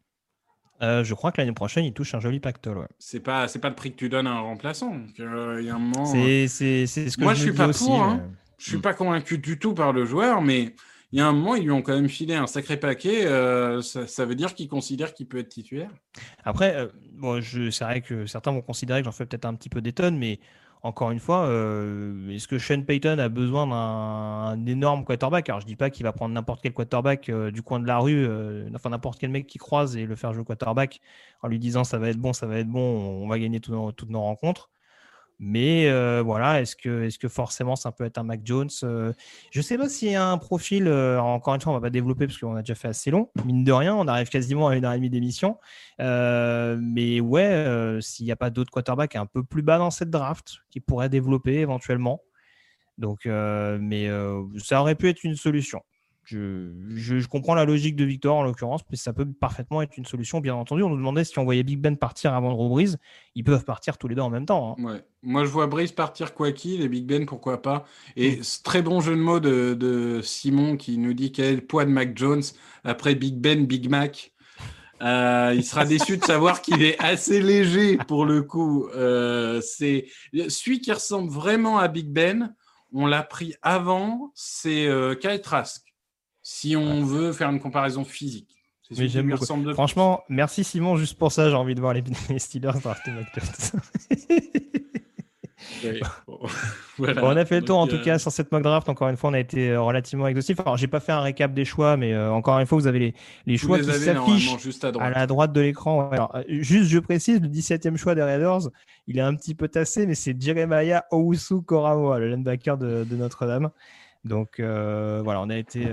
Je crois que l'année prochaine, il touche un joli pactole. Ouais. C'est pas le prix que tu donnes à un remplaçant. Donc, il y a un moment. C'est ce que Moi, je je me suis dis pas aussi. pour. Mais... Hein. Je suis pas convaincu du tout par le joueur, mais il y a un moment, ils lui ont quand même filé un sacré paquet. Ça veut dire qu'il considère qu'il peut être titulaire. Après, bon, c'est vrai que certains vont considérer que j'en fais peut-être un petit peu des tonnes, mais encore une fois, est-ce que Sean Payton a besoin d'un énorme quarterback? Alors, je dis pas qu'il va prendre n'importe quel quarterback du coin de la rue, enfin n'importe quel mec qui croise et le faire jouer quarterback en lui disant ça va être bon, on va gagner toutes nos rencontres. Mais voilà, est-ce que forcément ça peut être un Mac Jones? Je ne sais pas s'il y a un profil, encore une fois, on ne va pas développer parce qu'on a déjà fait assez long. Mine de rien, on arrive quasiment à 1h30 d'émission. Mais ouais, s'il n'y a pas d'autres quarterbacks un peu plus bas dans cette draft qui pourraient développer éventuellement. Donc, mais ça aurait pu être une solution. Je comprends la logique de Victor en l'occurrence, mais ça peut parfaitement être une solution. Bien entendu, on nous demandait si on voyait Big Ben partir avant Drew Brees. Ils peuvent partir tous les deux en même temps. Hein. Ouais. Moi, je vois Brees partir quoi qu'il, et Big Ben, pourquoi pas. Et très bon jeu de mots de Simon qui nous dit quel est le poids de Mac Jones après Big Ben, Big Mac. Il sera déçu de savoir qu'il est assez léger pour le coup. C'est celui qui ressemble vraiment à Big Ben. On l'a pris avant, c'est Kyle Trask. Si on veut faire une comparaison physique. C'est Mais j'aime beaucoup. Franchement, merci Simon, juste pour ça, j'ai envie de voir les Steelers drafter Mac Jones. Oui. Voilà. Bon, on a fait le tour en tout cas sur cette mock draft. Encore une fois, on a été relativement exhaustif. Alors, j'ai pas fait un récap des choix, mais encore une fois, vous avez les choix qui s'affichent juste à la droite de l'écran. Alors, juste, je précise, le 17e choix des Raiders, il est un petit peu tassé, mais c'est Jeremiah Owusu-Koramoah, le linebacker de Notre-Dame. Donc, voilà, on a été...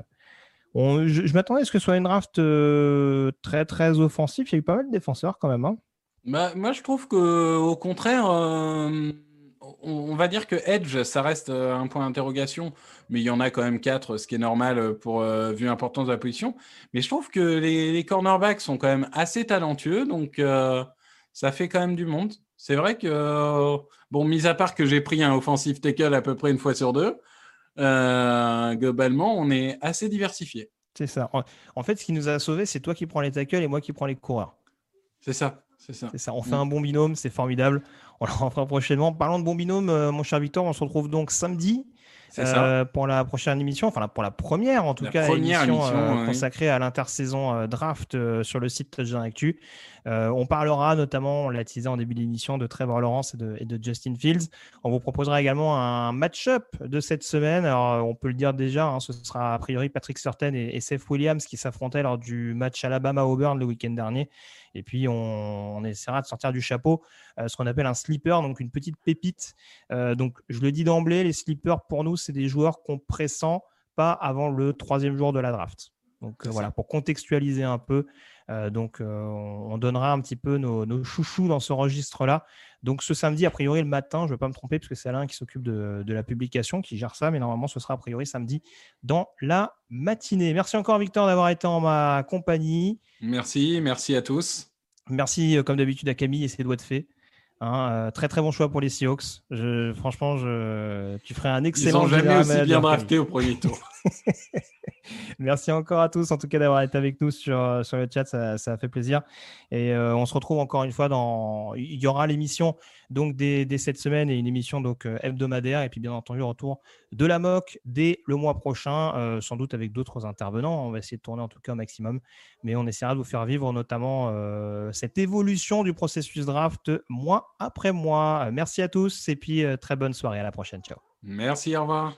je m'attendais à ce que ce soit une draft très, très offensive. Il y a eu pas mal de défenseurs quand même. Hein. Bah, moi, je trouve qu'au contraire, on va dire que Edge, ça reste un point d'interrogation, mais il y en a quand même 4, ce qui est normal vu l'importance de la position. Mais je trouve que les cornerbacks sont quand même assez talentueux, donc ça fait quand même du monde. C'est vrai que, bon, mis à part que j'ai pris un offensive tackle à peu près une fois sur deux, globalement, on est assez diversifié. C'est ça. En fait, ce qui nous a sauvés, c'est toi qui prends les tackles et moi qui prends les coureurs. C'est ça. On fait un bon binôme, c'est formidable. On le refera prochainement. Parlons de bon binôme, mon cher Victor, on se retrouve donc samedi pour la prochaine émission, enfin pour la première en tout cas, émission consacrée à l'intersaison draft sur le site Touchdown Actu. On parlera notamment, on l'a teasé en début d'émission, de Trevor Lawrence et de Justin Fields. On vous proposera également un match-up de cette semaine. Alors, on peut le dire déjà, hein, ce sera a priori Patrick Surtain et Seth Williams qui s'affrontaient lors du match Alabama-Auburn le week-end dernier. Et puis, on essaiera de sortir du chapeau ce qu'on appelle un sleeper, donc une petite pépite. Donc, je le dis d'emblée, les sleepers, pour nous, c'est des joueurs qu'on pressent pas avant le 3e jour de la draft. Donc, voilà, pour contextualiser un peu. On donnera un petit peu nos chouchous dans ce registre-là. Donc, ce samedi, a priori, le matin, je ne vais pas me tromper parce que c'est Alain qui s'occupe de la publication, qui gère ça, mais normalement, ce sera a priori samedi dans la matinée. Merci encore, Victor, d'avoir été en ma compagnie. Merci à tous. Merci, comme d'habitude, à Camille et ses doigts de fée. Hein, très très bon choix pour les Seahawks. Franchement, tu ferais un excellent. Ils n'ont jamais aussi bien drafté au premier tour. Merci encore à tous, en tout cas, d'avoir été avec nous sur le chat, ça a fait plaisir. Et on se retrouve encore une fois il y aura l'émission donc dès cette semaine et une émission donc hebdomadaire et puis bien entendu retour de la mock dès le mois prochain, sans doute avec d'autres intervenants. On va essayer de tourner en tout cas au maximum, mais on essaiera de vous faire vivre notamment cette évolution du processus draft mois après mois. Merci à tous et puis très bonne soirée, à la prochaine, ciao. Merci, au revoir.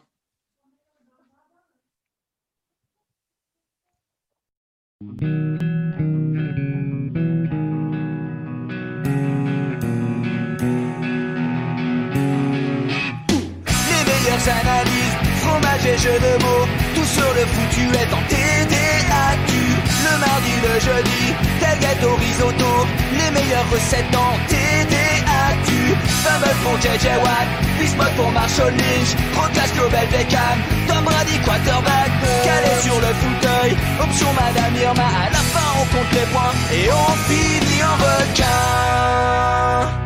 Analyse, fromage et jeux de mots, tout sur le foutu est en TDAQ. Le mardi, le jeudi, tailgate au risotto, les meilleures recettes en TDAQ. Fumble pour JJ Watt, Bismuth pour Marshall Lynch, Rocas Global Beckham, Tom Brady quarterback, calé sur le fauteuil, option Madame Irma, à la fin on compte les points et on finit en requin.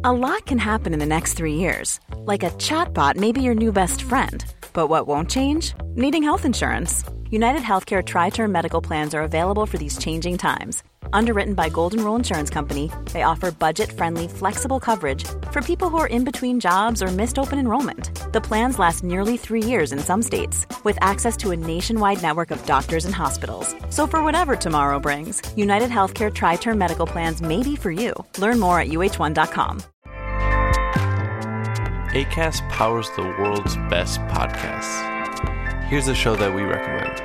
A lot can happen in the next 3 years. Like a chatbot may be your new best friend. But what won't change? Needing health insurance. United Healthcare Tri-Term Medical Plans are available for these changing times. Underwritten by Golden Rule Insurance Company, they offer budget-friendly, flexible coverage for people who are in between jobs or missed open enrollment. The plans last nearly 3 years in some states, with access to a nationwide network of doctors and hospitals. So for whatever tomorrow brings, United Healthcare Tri-Term Medical Plans may be for you. Learn more at uh1.com. Acast powers the world's best podcasts. Here's a show that we recommend.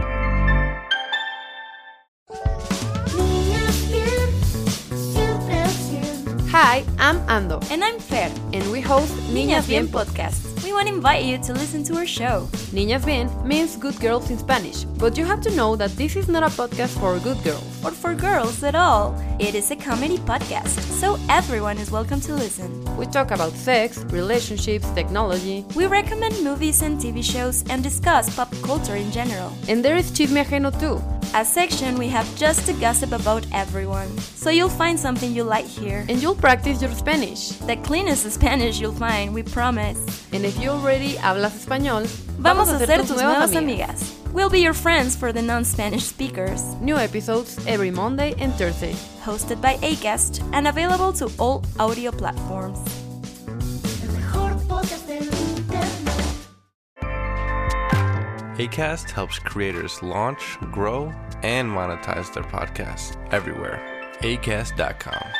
Hi, I'm Ando. And I'm Fer. And we host Niñas Bien podcast. We want to invite you to listen to our show. Niñas Bien means good girls in Spanish, but you have to know that this is not a podcast for good girls. Or for girls at all. It is a comedy podcast, so everyone is welcome to listen. We talk about sex, relationships, technology. We recommend movies and TV shows and discuss pop culture in general. And there is Chisme Ajeno too. A section we have just to gossip about everyone. So you'll find something you like here. And you'll practice your Spanish. The cleanest Spanish you'll find, we promise. And if you already hablas español, vamos a ser tus nuevas amigas. We'll be your friends for the non-Spanish speakers. New episodes every Monday and Thursday. Hosted by Acast and available to all audio platforms. Acast helps creators launch, grow, and monetize their podcasts everywhere. Acast.com.